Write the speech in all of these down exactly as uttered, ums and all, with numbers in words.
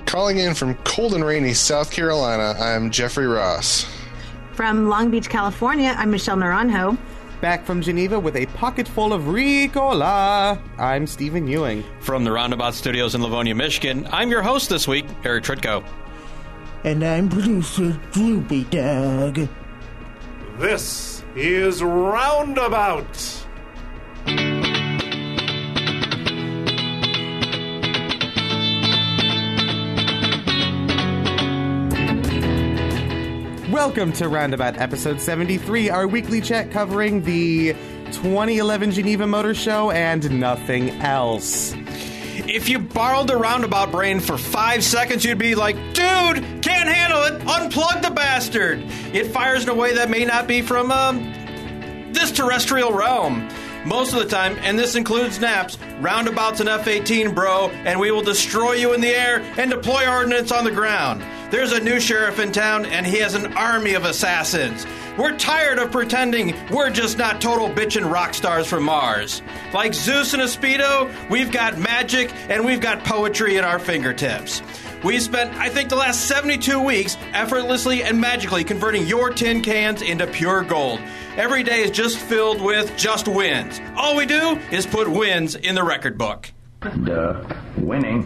Calling in from cold and rainy South Carolina, I'm Jeffrey Ross. From Long Beach, California, I'm Michelle Naranjo. Back from Geneva with a pocket full of Ricola, I'm Stephen Ewing. From the Roundabout Studios in Livonia, Michigan, I'm your host this week, Eric Tritko. And I'm producer Droopy Dog. This is Roundabout. Welcome to Roundabout episode seventy-three, our weekly chat covering the twenty eleven Geneva Motor Show and nothing else. If you borrowed the Roundabout brain for five seconds, you'd be like, dude, can't handle it, unplug the bastard. It fires in a way that may not be from um, this terrestrial realm. Most of the time, and this includes naps, Roundabout's an F eighteen, bro, and we will destroy you in the air and deploy ordnance on the ground. There's a new sheriff in town, and he has an army of assassins. We're tired of pretending we're just not total bitchin' rock stars from Mars. Like Zeus and a Speedo, we've got magic, and we've got poetry at our fingertips. We spent, I think, the last seventy-two weeks effortlessly and magically converting your tin cans into pure gold. Every day is just filled with just wins. All we do is put wins in the record book. Duh. Winning.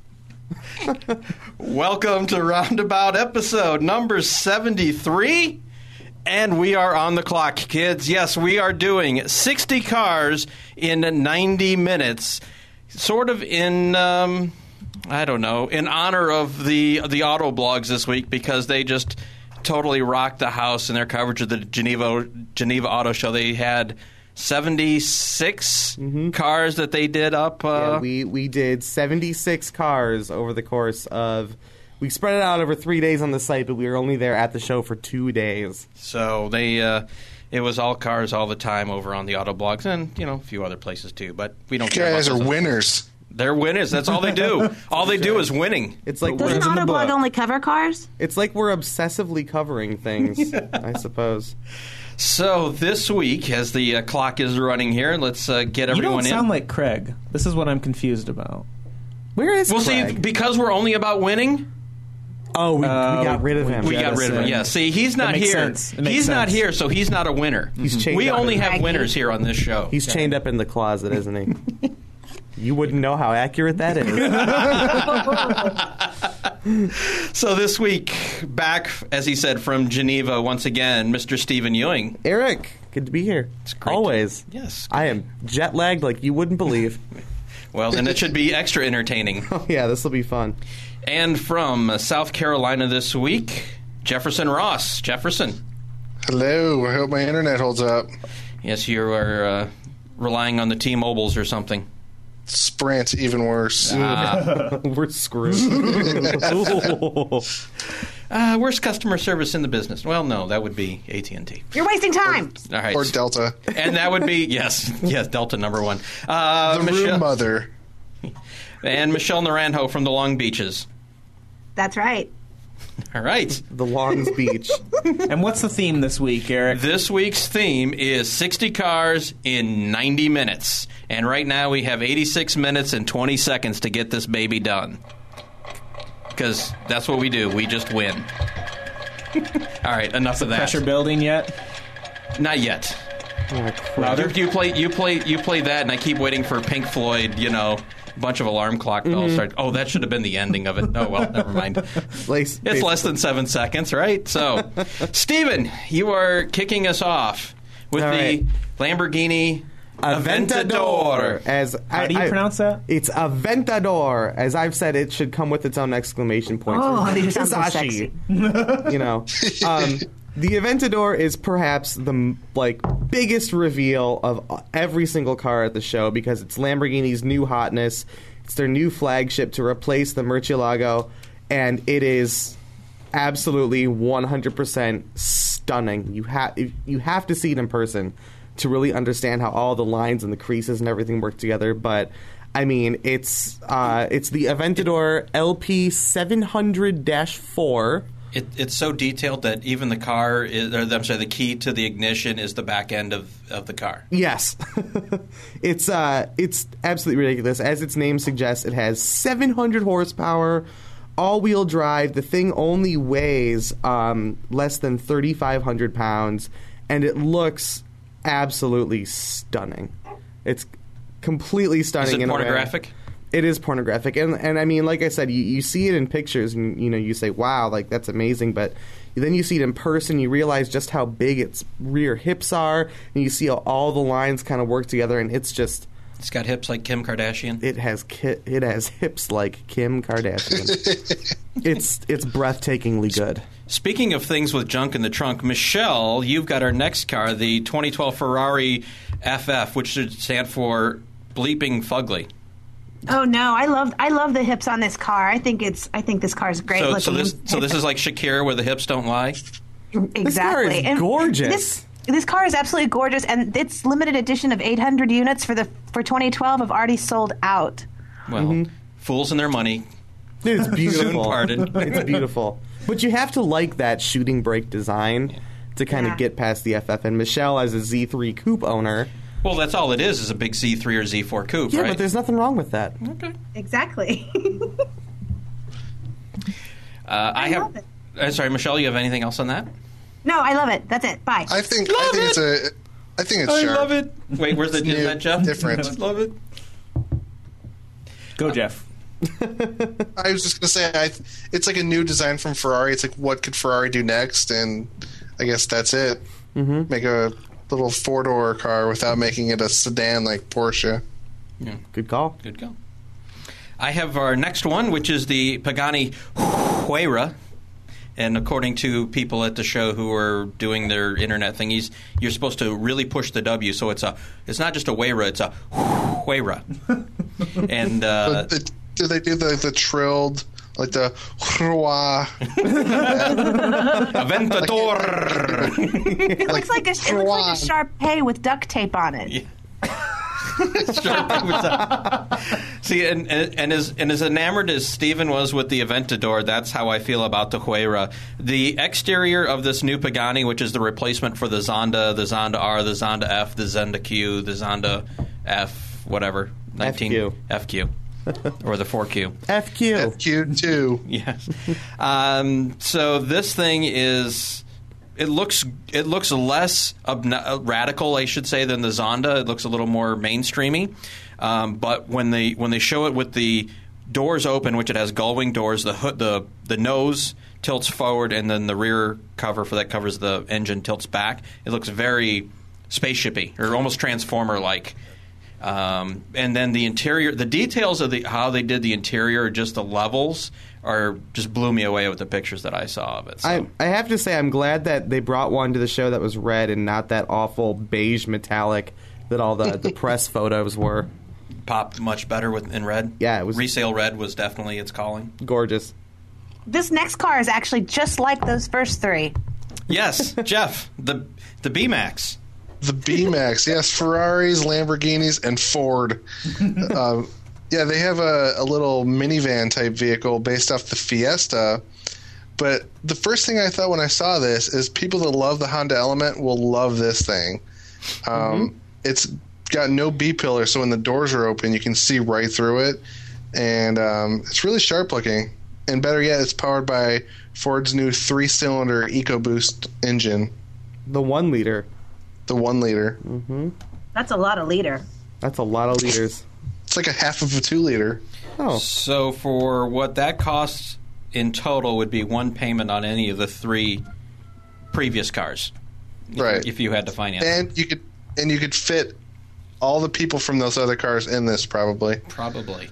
Welcome to Roundabout episode number seventy-three. And we are on the clock, kids. Yes, we are doing sixty cars in ninety minutes. Sort of in, um, I don't know, in honor of the the auto blogs this week, because they just totally rocked the house in their coverage of the Geneva Geneva Auto Show. They had seventy-six mm-hmm. cars that they did up. Uh, yeah, we, we did seventy-six cars over the course of... We spread it out over three days on the site, but we were only there at the show for two days. So they, uh, it was all cars all the time over on the auto blogs and, you know, a few other places too. But we don't you care. guys about are those. winners. They're winners. That's all they do. All they do is winning. It's like Doesn't Autoblog only cover cars? It's like we're obsessively covering things, yeah. I suppose. So this week, as the uh, clock is running here, let's uh, get everyone in. You don't sound in. like Craig. This is what I'm confused about. Where is well, Craig? see, because we're only about winning. Oh, we, uh, we got rid of him. We got rid of him. Yeah. See, he's not here. He's sense. not here, so he's not a winner. He's chained we up only in, have winners here on this show. He's chained up in the closet, isn't he? You wouldn't know how accurate that is. So this week, back, as he said, from Geneva once again, Mister Stephen Ewing. Eric, good to be here. It's great. Always. To, yes. I am jet lagged like you wouldn't believe. Well, then it should be extra entertaining. Oh, yeah, this will be fun. And from South Carolina this week, Jefferson Ross. Jefferson. Hello. I hope my internet holds up. Yes, you are uh, relying on the T-Mobiles or something. Sprint, even worse. Ah. We're screwed. uh, worst customer service in the business. Well, no, that would be A T and T. You're wasting time. Or, All right. or Delta. And that would be, yes, yes, Delta number one. Uh, the Michelle, room mother. And Michelle Naranjo from the Long Beaches. That's right. All right. The Longs Beach. And what's the theme this week, Eric? This week's theme is sixty cars in ninety minutes. And right now we have eighty-six minutes and twenty seconds to get this baby done. Because that's what we do. We just win. All right, enough of that. Pressure building yet? Not yet. Oh, you, you play, you play, you play that, and I keep waiting for Pink Floyd. You know, a bunch of alarm clock bells mm-hmm. start. Oh, that should have been the ending of it. Oh well, never mind. Lace, it's less than seven seconds, right? So, Stephen, you are kicking us off with All the right. Lamborghini Aventador. As How I, do you I, pronounce that? It's Aventador. As I've said, it should come with its own exclamation point. Oh, these sound so sexy. You know. Um, The Aventador is perhaps the like biggest reveal of every single car at the show because it's Lamborghini's new hotness. It's their new flagship to replace the Murcielago, and it is absolutely one hundred percent stunning. You have you have to see it in person to really understand how all the lines and the creases and everything work together. But I mean, it's uh, it's the Aventador L P seven hundred dash four. It, it's so detailed that even the car, is, or I'm sorry, the key to the ignition is the back end of, of the car. Yes. it's uh, it's absolutely ridiculous. As its name suggests, it has seven hundred horsepower, all-wheel drive. The thing only weighs um, less than thirty-five hundred pounds, and it looks absolutely stunning. It's completely stunning. Is it in a way. pornographic? It is pornographic, and and I mean, like I said, you, you see it in pictures, and you know, you say, "Wow, like that's amazing," but then you see it in person, you realize just how big its rear hips are, and you see how all the lines kind of work together, and it's just. It's got hips like Kim Kardashian. It has ki- it has hips like Kim Kardashian. it's it's breathtakingly good. Speaking of things with junk in the trunk, Michelle, you've got our next car, the twenty twelve Ferrari F F, which should stand for bleeping fugly. Oh no, I love I love the hips on this car. I think it's I think this car is great So, looking. so this so this is like Shakira, where the hips don't lie. Exactly. This car is And gorgeous. This this car is absolutely gorgeous, and its limited edition of eight hundred units for the for twenty twelve have already sold out. Well, Mm-hmm. fools and their money. It's Soon beautiful. pardon. It's beautiful. But you have to like that shooting brake design to kind Yeah. of get past the F F. And Michelle, as a Z three Coupe owner, Well, that's all it is, is a big Z three or Z four coupe, yeah, right? but there's nothing wrong with that. Okay. Exactly. Uh, I, I have. love it. Uh, sorry, Michelle. You have anything else on that? No, I love it. That's it. Bye. I think Love I think it. it's a I think it's I sharp. love it. Wait, where's the It's is new, that Jeff? different. Love it. Go, Jeff. I was just gonna say, I, it's like a new design from Ferrari. It's like, what could Ferrari do next? And I guess that's it. Mm-hmm. Make a little four-door car without making it a sedan like Porsche. Yeah, Good call. good go. I have our next one, which is the Pagani Huayra. And according to people at the show who are doing their internet thingies, you're supposed to really push the W. So it's a, it's not just a Huayra, it's a Huayra. And uh, But the, do they do the the trilled like the Hua? Aventador. It looks like a it looks like a Sharpay with duct tape on it. See, and, and, and as and as enamored as Steven was with the Aventador, that's how I feel about the Huayra. The exterior of this new Pagani, which is the replacement for the Zonda, the Zonda R, the Zonda F, the Zonda Q, the Zonda F, whatever, nineteen F Q. F Q, or the four Q. F Q. F Q two. Yes. Um, so this thing is. It looks it looks less obno- radical, I should say, than the Zonda. It looks a little more mainstreamy. Um, but when they when they show it with the doors open, which it has gull-wing doors, the hood, the the nose tilts forward, and then the rear cover for that covers the engine tilts back. It looks very spaceshipy or almost Transformer-like. Um, and then the interior, the details of the how they did the interior, just the levels, are just blew me away with the pictures that I saw of it. So. I, I have to say, I'm glad that they brought one to the show that was red and not that awful beige metallic that all the, the press photos were. Popped much better with in red. Yeah, it was resale red was definitely its calling. Gorgeous. This next car is actually just like those first three. Yes, Jeff, the the B-Max. The B-Max, yes, Ferraris, Lamborghinis, and Ford. uh, yeah, they have a, a little minivan type vehicle based off the Fiesta. But the first thing I thought when I saw this is people that love the Honda Element will love this thing. Um, mm-hmm. It's got no B-pillar, so when the doors are open, you can see right through it. And um, it's really sharp looking. And better yet, it's powered by Ford's new three-cylinder EcoBoost engine. The one liter. The one liter. Mm-hmm. That's a lot of liter. That's a lot of liters. It's like a half of a two liter. Oh. So for what that costs in total would be one payment on any of the three previous cars. Right. If you had to finance it. And you could and you could fit all the people from those other cars in this probably. Probably.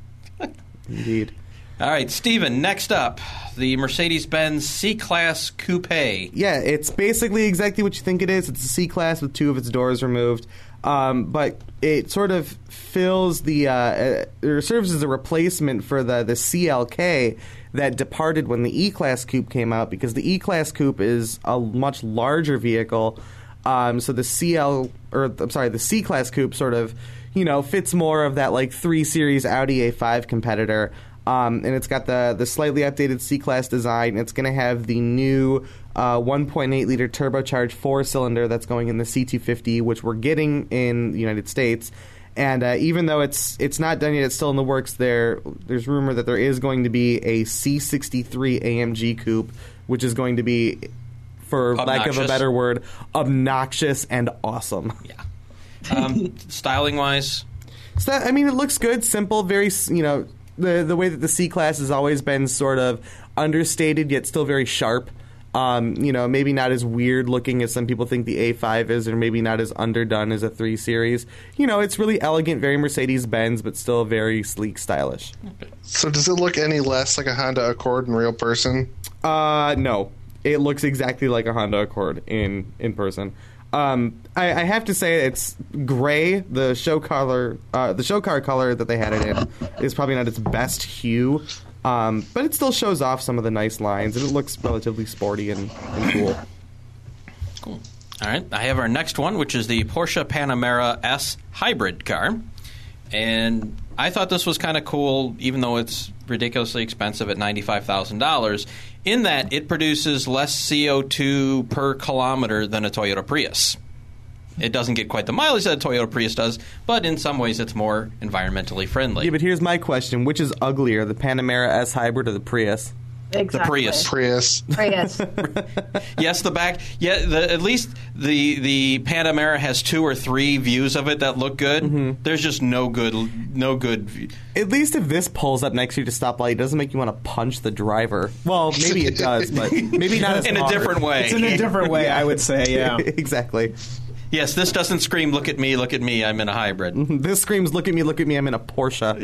Indeed. All right, Steven, next up, the Mercedes-Benz C-Class Coupe. Yeah, it's basically exactly what you think it is. It's a C-Class with two of its doors removed. Um, but it sort of fills the, uh, or serves as a replacement for the, the C L K that departed when the E-Class Coupe came out, because the E-Class Coupe is a much larger vehicle. Um, so the C L, or I'm sorry, the C-Class Coupe sort of, you know, fits more of that like three Series Audi A five competitor. Um, and it's got the, the slightly updated C-Class design. It's going to have the new uh, one point eight liter turbocharged four-cylinder that's going in the C two fifty, which we're getting in the United States. And uh, even though it's it's not done yet, it's still in the works. There, there's rumor that there is going to be a C sixty-three A M G coupe, which is going to be, for Obnoxious. lack of a better word, obnoxious and awesome. Yeah. Um, styling wise, So that, I mean, it looks good, simple, very, you know, the the way that the C-Class has always been sort of understated yet still very sharp. Um, you know, maybe not as weird looking as some people think the A five is, or maybe not as underdone as a three Series. You know, it's really elegant, very Mercedes-Benz, but still very sleek, stylish. So does it look any less like a Honda Accord in real person? Uh, no. It looks exactly like a Honda Accord in, in person. Um, I, I have to say it's gray. The show color, uh, the show car color that they had it in is probably not its best hue. Um, but it still shows off some of the nice lines, and it looks relatively sporty and, and cool. cool. All right, I have our next one, which is the Porsche Panamera S hybrid car. And I thought this was kind of cool, even though it's ridiculously expensive at ninety-five thousand dollars, in that it produces less C O two per kilometer than a Toyota Prius. It doesn't get quite the mileage that a Toyota Prius does, but in some ways it's more environmentally friendly. Yeah, but here's my question. Which is uglier, the Panamera S hybrid or the Prius? The Prius. Prius. Prius. Yes, the back. Yeah, the, at least the the Panamera has two or three views of it that look good. Mm-hmm. There's just no good, no good. View. At least if this pulls up next to you to stoplight, it doesn't make you want to punch the driver. Well, maybe it does, but maybe not as in hard. a different way. It's in a different way, I would say. Yeah, exactly. Yes, this doesn't scream, look at me, look at me, I'm in a hybrid. This screams, look at me, look at me, I'm in a Porsche.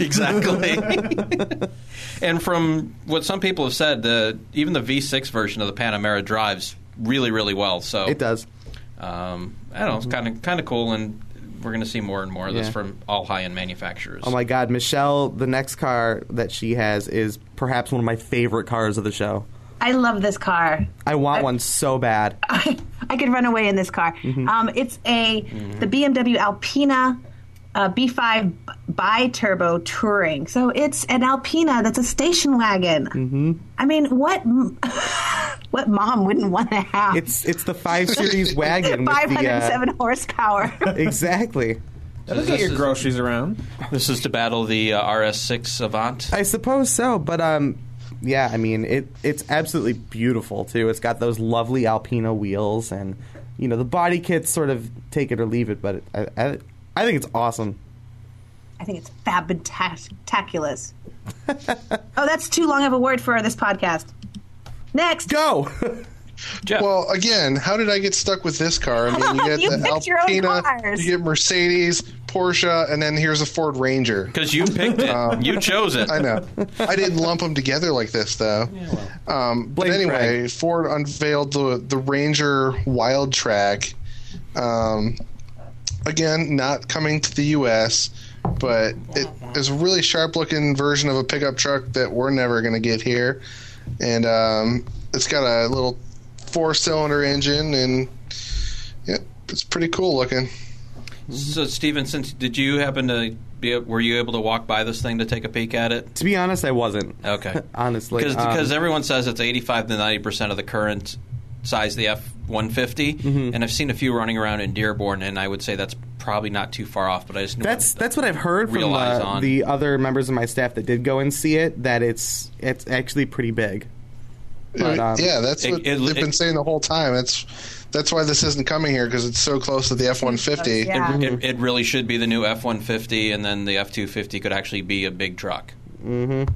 Exactly. And from what some people have said, the, even the V six version of the Panamera drives really, really well. So it does. Um, I don't know, it's kind of kind of cool, and we're going to see more and more of this yeah. from all high-end manufacturers. Oh, my God. Michelle, the next car that she has is perhaps one of my favorite cars of the show. I love this car. I want I, one so bad. I, I could run away in this car. Mm-hmm. Um, it's a mm-hmm. the B M W Alpina uh, B five bi-turbo touring. So it's an Alpina that's a station wagon. Mm-hmm. I mean, what what mom wouldn't want to have? It's it's the five Series wagon with five hundred seven the, uh, horsepower. Exactly. That'll get your groceries around. This is to battle the uh, R S six Avant. I suppose so, but um. Yeah, I mean, it it's absolutely beautiful, too. It's got those lovely Alpina wheels, and, you know, the body kits sort of take it or leave it, but it, I, I, I think it's awesome. I think it's fabtaculous. Oh, that's too long of a word for this podcast. Next. Go! Jeff. Well, again, how did I get stuck with this car? I mean, you get You the picked your own Alpina, cars. you get Mercedes, Porsche, and then here's a Ford Ranger. Because you picked it. Um, you chose it. I know. I didn't lump them together like this, though. Yeah, well. um, but Blame anyway, Craig. Ford unveiled the the Ranger Wild Track. Um, again, not coming to the U S, but it is a really sharp-looking version of a pickup truck that we're never going to get here. And um, it's got a little four-cylinder engine, and yeah, it's pretty cool looking. So, Steven, since did you happen to be, were you able to walk by this thing to take a peek at it? To be honest, I wasn't. Okay. Honestly. Because um, because everyone says it's eighty-five to ninety percent of the current size of the F one fifty, Mm-hmm. and I've seen a few running around in Dearborn, and I would say that's probably not too far off, but I just knew That's that's what I've heard from realize uh, on. the other members of my staff that did go and see it, that it's it's actually pretty big. But, um, yeah, that's it- what it- they've been it- saying the whole time. That's that's why this isn't coming here, because it's so close to the F one fifty. Yeah. It, it, it really should be the new F one fifty, and then the F two fifty could actually be a big truck. Mm-hmm.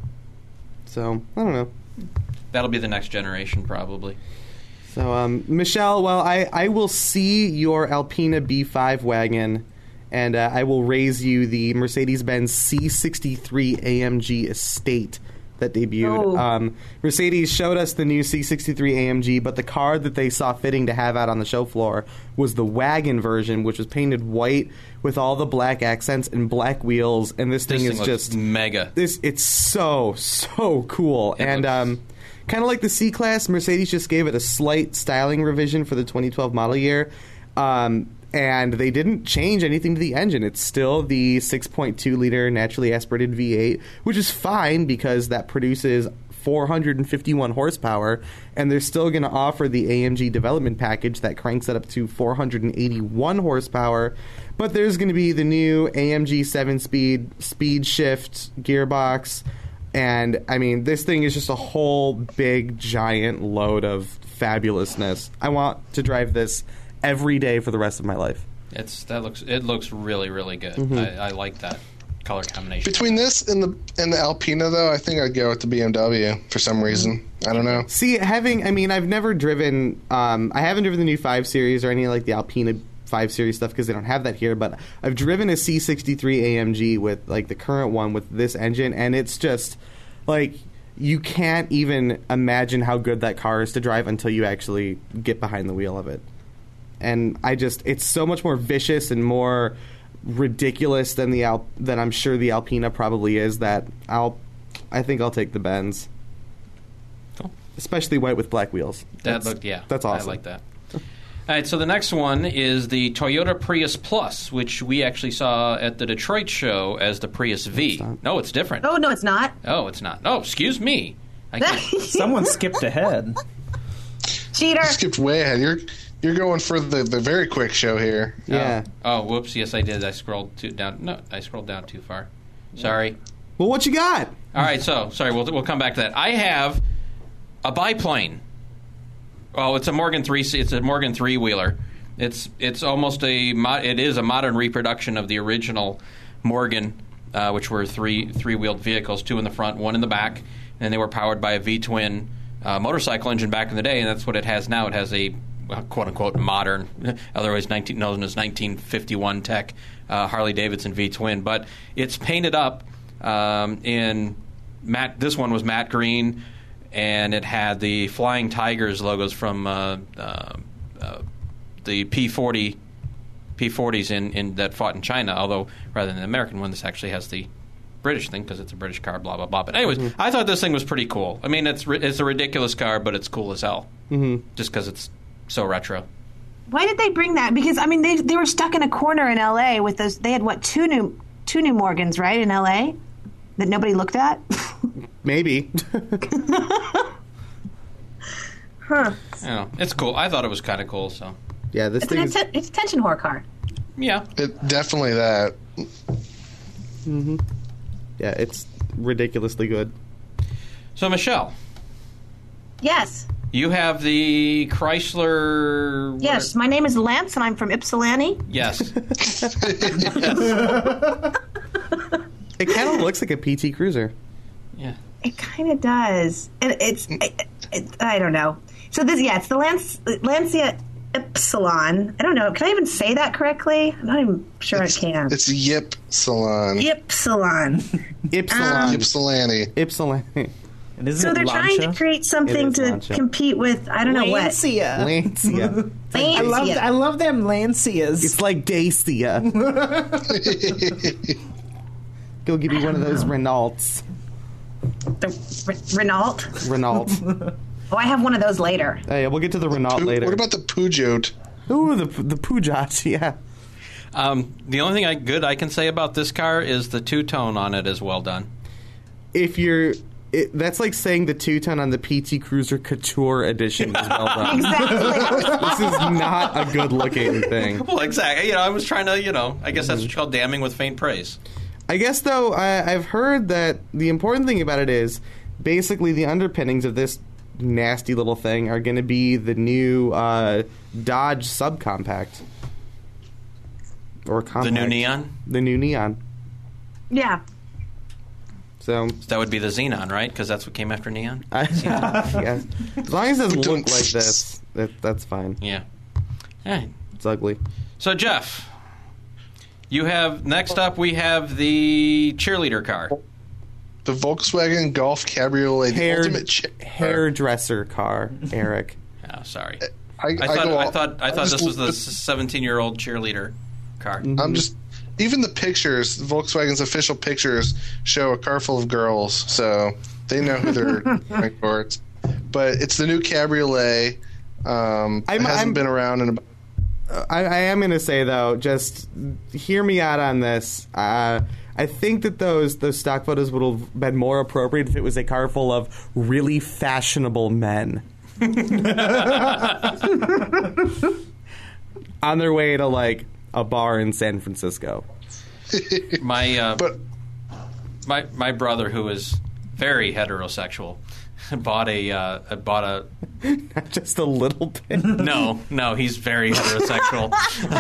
So, I don't know. That'll be the next generation, probably. So, um, Michelle, well, I, I will see your Alpina B five wagon, and uh, I will raise you the Mercedes-Benz C sixty-three A M G Estate that debuted. Oh. Um, Mercedes showed us the new C sixty-three A M G, but the car that they saw fitting to have out on the show floor was the wagon version, which was painted white with all the black accents and black wheels, and this, This thing thing is looks just mega. This it's so so cool, It and looks- um, kind of like the C-Class, Mercedes just gave it a slight styling revision for the twenty twelve model year. Um, and they didn't change anything to the engine. It's still the six point two liter naturally aspirated V eight, which is fine because that produces four hundred fifty-one horsepower, and they're still going to offer the A M G development package that cranks it up to four hundred eighty-one horsepower. But there's going to be the new A M G seven-speed speed shift gearbox, and I mean, this thing is just a whole big giant load of fabulousness. I want to drive this every day for the rest of my life. It's that looks it looks really really good. Mm-hmm. I, I like that color combination. Between this and the and the Alpina, though, I think I'd go with the B M W for some reason. I don't know. See, having I mean, I've never driven. Um, I haven't driven the new five Series or any like the Alpina five Series stuff because they don't have that here. But I've driven a C sixty-three A M G with like the current one with this engine, and it's just like you can't even imagine how good that car is to drive until you actually get behind the wheel of it. And I just, it's so much more vicious and more ridiculous than the Al, than I'm sure the Alpina probably is, that I'll, I think I'll take the Benz. Cool. Especially white with black wheels. That That's, looked, yeah. That's awesome. I like that. All right, so the next one is the Toyota Prius Plus, which we actually saw at the Detroit show as the Prius V. It's no, it's different. Oh, no, it's not. Oh, it's not. Oh, excuse me. I can't. Someone skipped ahead. Cheater. You skipped way ahead. You're you're going for the, the very quick show here. Yeah. Oh, oh, whoops. Yes, I did. I scrolled too down. No, I scrolled down too far. Sorry. Well, what you got? All right, so sorry. We'll we'll come back to that. I have a biplane. Oh, it's a Morgan three. It's a Morgan three wheeler. It's it's almost a mo- it is a modern reproduction of the original Morgan, uh, which were three three wheeled vehicles, two in the front, one in the back, and they were powered by a V twin uh, motorcycle engine back in the day, and that's what it has now. It has a uh, quote unquote modern, otherwise nineteen known as nineteen fifty-one tech uh, Harley Davidson V twin, but it's painted up um, in matte. This one was matte green. And it had the Flying Tigers logos from uh, uh, uh, the P forty, P forties in, in that fought in China. Although rather than the American one, this actually has the British thing because it's a British car. Blah blah blah. But anyways, mm-hmm. I thought this thing was pretty cool. I mean, it's it's a ridiculous car, but it's cool as hell. Mm-hmm. Just because it's so retro. Why did they bring that? Because I mean, they they were stuck in a corner in L A with those. They had what two new two new Morgans, right, in L A that nobody looked at. Maybe. Huh. You know, it's cool. I thought it was kind of cool. So yeah, this it's thing an is... atten- it's a attention whore car. Yeah, it, definitely that. Mm-hmm. Yeah, it's ridiculously good. So Michelle, Yes. you have the Chrysler. Yes. My name is Lance, and I'm from Ypsilanti. Yes. It kind of looks like a P T Cruiser. Yeah. It kind of does. And it's, it, it, I don't know. So this, yeah, it's the Lance, Lancia Ypsilon. I don't know. Can I even say that correctly? I'm not even sure it's, I can. It's Yip Salon. Ypsilon. Ypsilon. Um, Ypsilanti. Ypsilanti. And isn't So it they're Lancia? trying to create something It is to Lancia. compete with, I don't know what. Lancia. Lancia. Lancia. I love I love them Lancias. It's like Dacia. Go give me one of those Renaults. The Re- Renault. Renault. Oh, I have one of those later. Hey, we'll get to the Renault Pu- later. What about the Peugeot? Ooh, the the Peugeot, yeah. Um, the only thing I, good I can say about this car is the two-tone on it is well done. If you're... It, that's like saying the two-ton on the P T Cruiser Couture edition is well done. Exactly. This is not a good-looking thing. Well, exactly. You know, I was trying to, you know, I guess that's what you call damning with faint praise. I guess, though, I, I've heard that the important thing about it is basically the underpinnings of this nasty little thing are going to be the new uh, Dodge Subcompact. Or compact. The new Neon? The new Neon. Yeah. So That would be the Xenon, right? Because that's what came after Neon? I, yeah. As long as it doesn't Doing- look like this, that, that's fine. Yeah. All right. It's ugly. So, Jeff, you have, next up, we have the cheerleader car. The Volkswagen Golf Cabriolet, the Hair, ultimate chick car. hairdresser car, Eric. Oh, sorry. I, I thought, go I all- thought, I I thought just- this was the seventeen-year-old cheerleader car. I'm just even the pictures. Volkswagen's official pictures show a car full of girls, so they know who they're going towards. But it's the new Cabriolet. Um, it I'm- hasn't I'm- been around in about. I, I am going to say, though, just hear me out on this. Uh, I I think that those those stock photos would have been more appropriate if it was a car full of really fashionable men. On their way to, like, a bar in San Francisco. My uh, But my my brother, who is very heterosexual, bought a uh, bought a Not just a little bit. no no he's very heterosexual.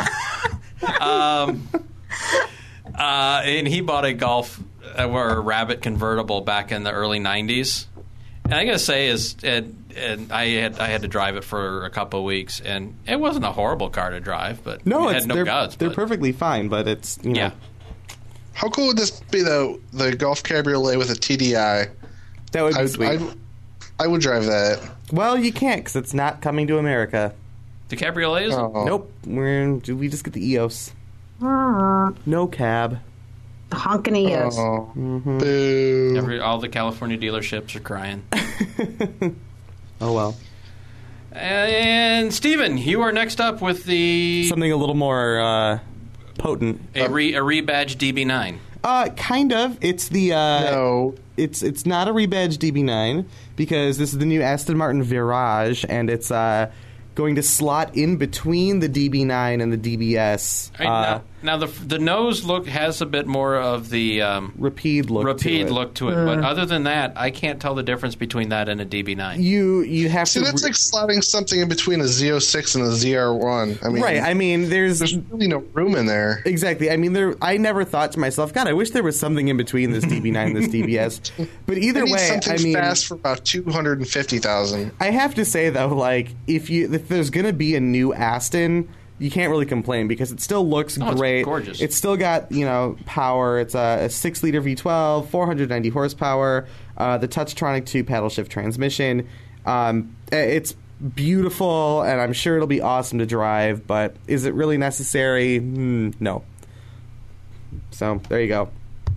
um, uh, and he bought a Golf uh, or a Rabbit convertible back in the early nineties. And I gotta say, is it, and I had I had to drive it for a couple of weeks, and it wasn't a horrible car to drive, but No, it it's, had no they're, guts. they're but, perfectly fine, but it's, you know. yeah. how cool would this be, though? The Golf Cabriolet with a T D I. That would be I, sweet. I, I would drive that. Well, you can't, because it's not coming to America. The Cabriolet is Oh. Nope. We're, we just get the E O S. No cab. Honking Eos. Oh, Mm-hmm. boo. every, all the California dealerships are crying. Oh, well. And Steven, you are next up with the Something a little more uh, potent. a, re, a rebadged D B nine. Uh, kind of. It's the... Uh, No. It's it's not a rebadged D B nine because this is the new Aston Martin Virage, and it's uh, going to slot in between the D B nine and the D B S. Right, uh, now, now the the nose look has a bit more of the um, Rapide look Rapide to it. look to it, but other than that, I can't tell the difference between that and a D B nine. You you have See, to... that's re- like slotting something in between a Z oh six and a Z R one. I mean, right, I mean, there's... there's really no room in there. Exactly. I mean, there. I never thought to myself, God, I wish there was something in between this D B nine and this D B S. But either I need way, something I mean... fast for about two hundred fifty thousand. I have to say though, like if you if there's gonna be a new Aston, you can't really complain because it still looks Oh, it's great. gorgeous. It's still got, you know, power. It's a, a six liter V twelve, four hundred ninety horsepower, uh, the Touchtronic two paddle shift transmission. Um, it's beautiful, and I'm sure it'll be awesome to drive. But is it really necessary? Mm, no. So there you go.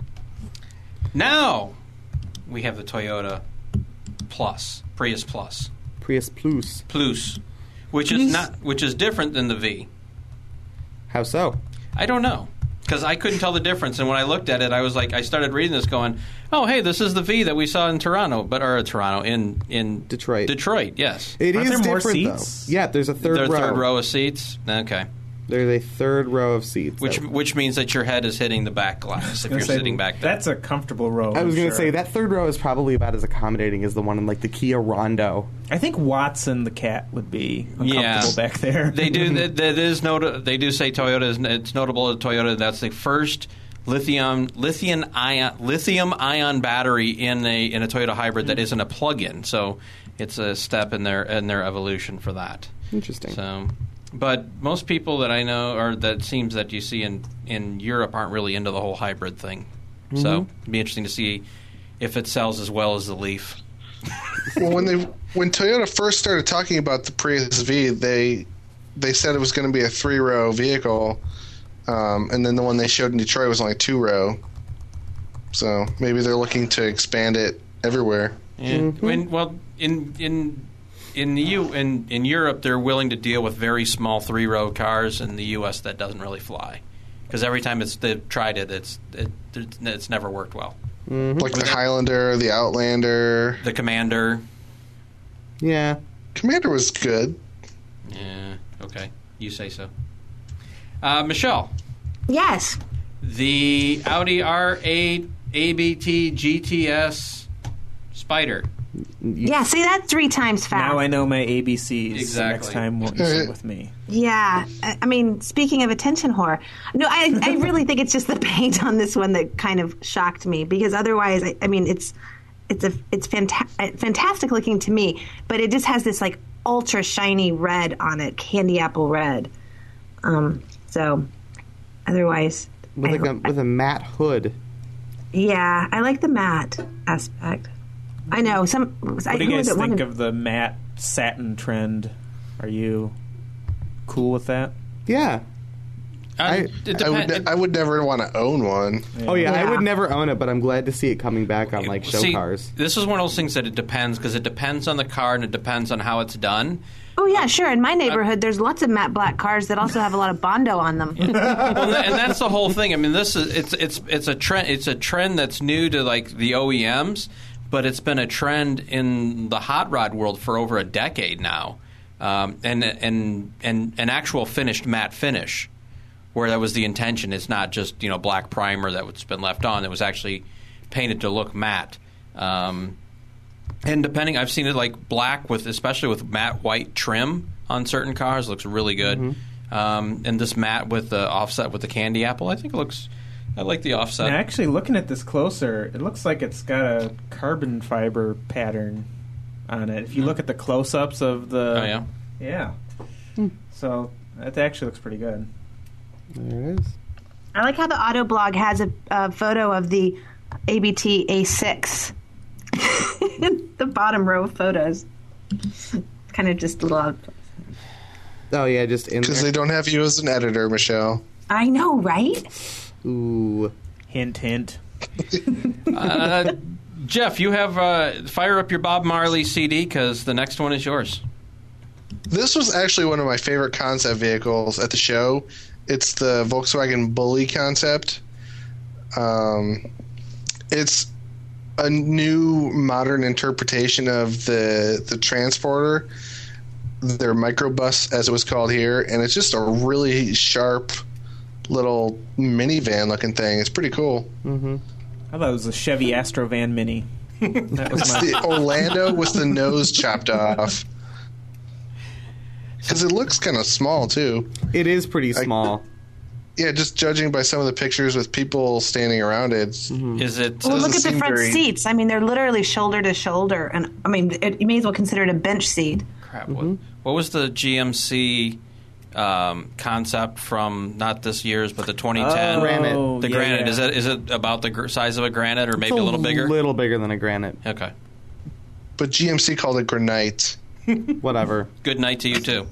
Now we have the Toyota Plus, Prius Plus, Prius Plus. Plus, which is not which is different than the V. How so? I don't know. Because I couldn't tell the difference, and when I looked at it, I was like, I started reading this, going, "Oh, hey, this is the V that we saw in Toronto, but or Toronto in in Detroit. Detroit, yes. It Aren't is there more different seats? though. Yeah, there's a third Their row. third row of seats. Okay, There's a third row of seats. which That- which means that your head is hitting the back glass if you're Gonna say, sitting back there. That's a comfortable row. I was I'm going to sure. say that third row is probably about as accommodating as the one in like the Kia Rondo. I think Watson the cat would be uncomfortable Yeah. back there. They do. that, that is not, They do say Toyota is. It's notable that Toyota. That's the first lithium lithium ion lithium ion battery in a in a Toyota hybrid that isn't a plug-in. So it's a step in their in their evolution for that. Interesting. So, but most people that I know, or that seems that you see in in Europe, aren't really into the whole hybrid thing. So it'd be interesting to see if it sells as well as the Leaf. Well, when they when Toyota first started talking about the Prius V, they they said it was going to be a three row vehicle, um, and then the one they showed in Detroit was only two row. So maybe they're looking to expand it everywhere. Yeah. When, well, in in in the U in in Europe, they're willing to deal with very small three row cars. In the U S, that doesn't really fly because every time it's they've tried it, it's it, it's never worked well. Like the Highlander, the Outlander. The Commander. Yeah. Commander was good. Yeah. Okay. You say so. Uh, Michelle, Yes. the Audi R eight A B T G T S Spider. Yeah, say that three times fast. Now I know my A B Cs. Exactly. Next time, won't you sit with me? Yeah, I I mean, speaking of attention whore, no, I, I really think it's just the paint on this one that kind of shocked me because otherwise, I, I mean, it's it's a it's fanta- fantastic looking to me, but it just has this like ultra shiny red on it, candy apple red. Um, so otherwise, With I like a hope- with a matte hood. yeah, I like the matte aspect. I know some. What do you guys think of the matte satin trend? Are you cool with that? Yeah. I, it I depend- would, ne- I would never want to own one. oh yeah, I Yeah. would never own it, but I'm glad to see it coming back on like show See, cars. This is one of those things that it depends because it depends on the car and it depends on how it's done. Oh yeah, sure. In my neighborhood, there's lots of matte black cars that also have a lot of Bondo on them. Well, and that's the whole thing. I mean, this is it's it's it's a trend. It's a trend that's new to like the O E Ms, but it's been a trend in the hot rod world for over a decade now. Um, and and and an actual finished matte finish, where that was the intention. It's not just you know black primer that's been left on. It was actually painted to look matte. Um, And depending, I've seen it like black with, especially with matte white trim on certain cars, looks really good. Mm-hmm. Um, and this matte with the offset with the candy apple, I think it looks. I like the offset. And actually, looking at this closer, it looks like it's got a carbon fiber pattern on it. If you look at the close-ups of the, Oh yeah, yeah. Hmm. So that actually looks pretty good. There it is. I like how the Auto Blog has a, a photo of the A B T A six. The bottom row of photos. Kind of just a little. Oh yeah, just in Because there. they don't have you as an editor, Michelle. I know, right? Ooh. Hint, hint. uh, Jeff, you have uh, fire up your Bob Marley C D because the next one is yours. This was actually one of my favorite concept vehicles at the show. It's the Volkswagen Bully concept. Um, it's a new modern interpretation of the the Transporter, their microbus as it was called here, and it's just a really sharp little minivan looking thing. It's pretty cool. Mm-hmm. I thought it was a Chevy Astrovan Mini. That was It's my. the Orlando with the nose chopped off. Because it looks kind of small too. It is pretty small. Yeah, just judging by some of the pictures with people standing around it. Mm-hmm. Is it? Well, Doesn't look at the seem front very- seats. I mean, they're literally shoulder to shoulder, and I mean, it, you may as well consider it a bench seat. Crap. What, what was the G M C um, concept from not this year's but the twenty ten? Granite. Oh, The yeah, Granite. yeah. Is it is it about the gr- size of a Granite or maybe It's a little bigger? little bigger than a Granite. Okay. But G M C called it Granite. Whatever. Good night to you too.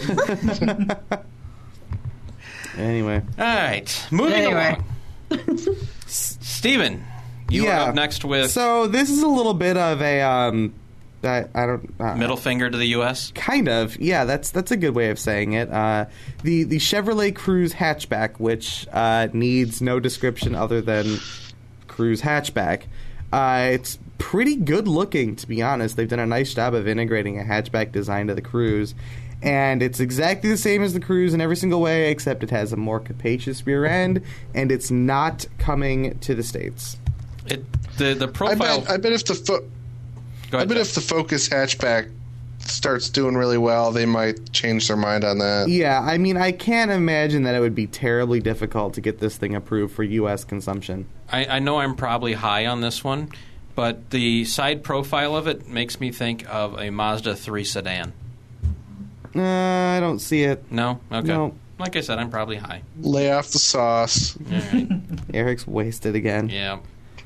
Anyway. All right, moving Anyway. along. Steven, you Yeah. are up next with So this is a little bit of a um, I, I don't uh, middle finger to the U S. Kind of, yeah. That's that's a good way of saying it. Uh, the the Chevrolet Cruze hatchback, which uh, needs no description other than Cruze hatchback. Uh, it's pretty good looking, to be honest. They've done a nice job of integrating a hatchback design to the Cruze, and it's exactly the same as the Cruze in every single way, except it has a more capacious rear end, and it's not coming to the States. It the the I profile. bet, I bet if the fo- Go I ahead, bet Jeff. if the Focus hatchback starts doing really well, they might change their mind on that. Yeah, I mean, I can't imagine that it would be terribly difficult to get this thing approved for U S consumption. I, I know I'm probably high on this one, but the side profile of it makes me think of a Mazda three sedan. Uh, I don't see it. No? Okay. No. Like I said, I'm probably high. Lay off the sauce. All right. Eric's wasted again. Yeah.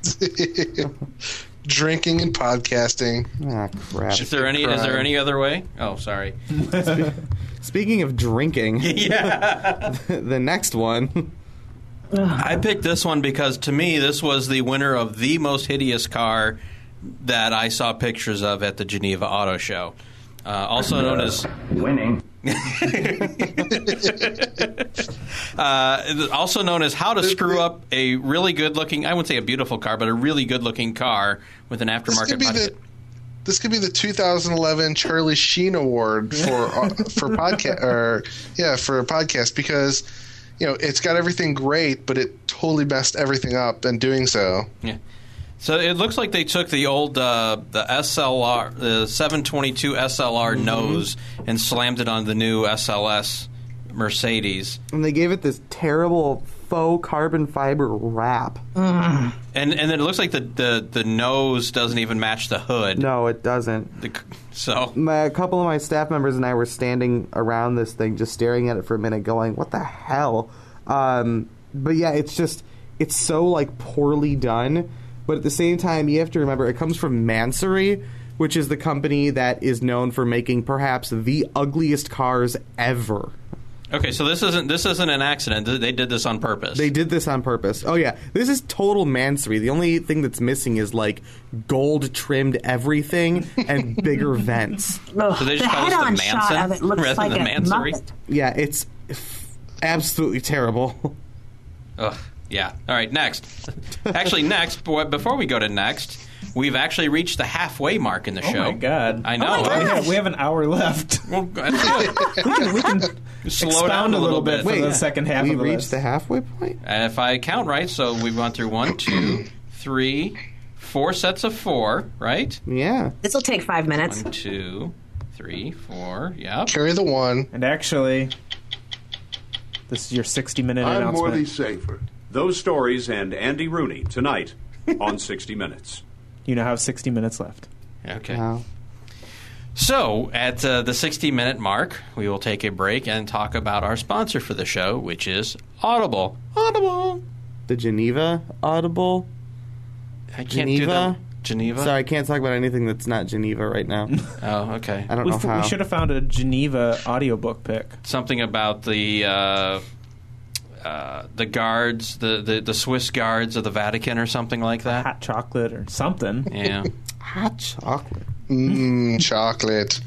Drinking and podcasting. Ah, crap. Is there any? Is there any other way? Oh, sorry. Speaking of drinking, Yeah. the next one. I picked this one because to me this was the winner of the most hideous car that I saw pictures of at the Geneva Auto Show. Uh, also known as Winning. uh, also known as how to screw up a really good looking, I wouldn't say a beautiful car, but a really good looking car with an This aftermarket could be body the kit. this could be the two thousand eleven Charlie Sheen Award for uh, for podcast or yeah for a podcast because you know it's got everything great, but it totally messed everything up in doing so. Yeah. So it looks like they took the old uh, the S L R, the seven twenty-two S L R Mm-hmm. nose and slammed it on the new S L S Mercedes. And they gave it this terrible faux carbon fiber wrap. And and then it looks like the, the, the nose doesn't even match the hood. No, it doesn't. The, so My, a couple of my staff members and I were standing around this thing just staring at it for a minute going, what the hell? Um, but yeah, it's just, it's so like poorly done. But at the same time, you have to remember, it comes from Mansory, which is the company that is known for making perhaps the ugliest cars ever. Okay, so this isn't this isn't an accident. They did this on purpose. They did this on purpose. Oh yeah, this is total mansory. The only thing that's missing is like gold trimmed everything and bigger vents. Ugh, So they just the call this the head-on Manson shot of it looks rather like than a Mansory? Muppet. Yeah, it's f- absolutely terrible. Ugh, yeah. All right, next. Actually, next, but before we go to next, we've actually reached the halfway mark in the Oh show. my god! I know. Oh my huh? we, gosh. have, we have an hour left. Well, that's good. we can, we can Slow expound down a little bit for Wait, the second half we of the reached list. the halfway point. And if I count right, so we've gone through one, two, three, four sets of four, right? Yeah. This will take five minutes. One, two, three, four. Yep. Carry the one. And actually, this is your sixty-minute I'm announcement. Morley Safer. Those stories and Andy Rooney tonight on sixty minutes. You now have sixty minutes left. Okay. Wow. So, at uh, the sixty-minute mark, we will take a break and talk about our sponsor for the show, which is Audible. Audible. The Geneva Audible. I can't Geneva? do that. Geneva? Sorry, I can't talk about anything that's not Geneva right now. Oh, okay. I don't We, know f- how. we should have found a Geneva audiobook pick. Something about the uh, uh, the guards, the, the, the Swiss guards of the Vatican or something like that. Hot chocolate or something. Yeah. Hot chocolate. Mmm, chocolate.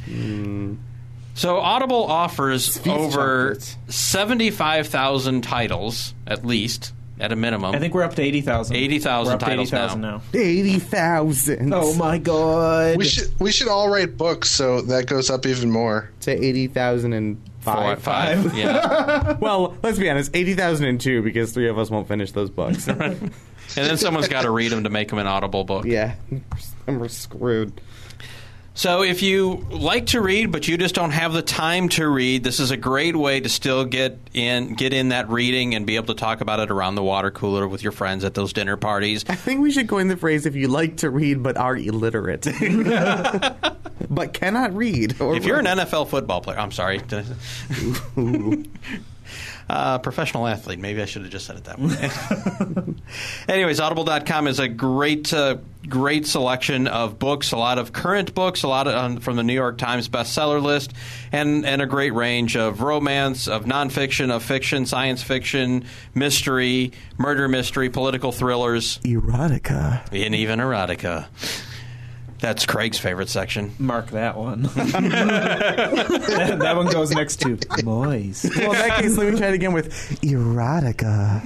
So Audible offers Sweet over chocolate. seventy-five thousand titles, at least, at a minimum. I think we're up to eighty thousand. eighty thousand titles eighty thousand now. now. eighty thousand. Oh my god. We should we should all write books so that goes up even more. To eighty thousand and Four, five. five. Yeah. Well, let's be honest, eighty thousand two because three of us won't finish those books. And then someone's got to read them to make them an Audible book. Yeah. And we're screwed. So if you like to read, but you just don't have the time to read, this is a great way to still get in get in that reading and be able to talk about it around the water cooler with your friends at those dinner parties. I think we should coin the phrase if you like to read but are illiterate. But cannot read. Or If you're an N F L football player, I'm sorry. Uh, professional athlete. Maybe I should have just said it that way. Anyways, audible dot com is a great, uh, great selection of books. A lot of current books, a lot of, um, from the New York Times bestseller list, and and a great range of romance, of nonfiction, of fiction, science fiction, mystery, murder mystery, political thrillers, erotica. and even erotica. That's Craig's favorite section. Mark that one. that, that one goes next to boys. Well, in that case, let me try it again with erotica.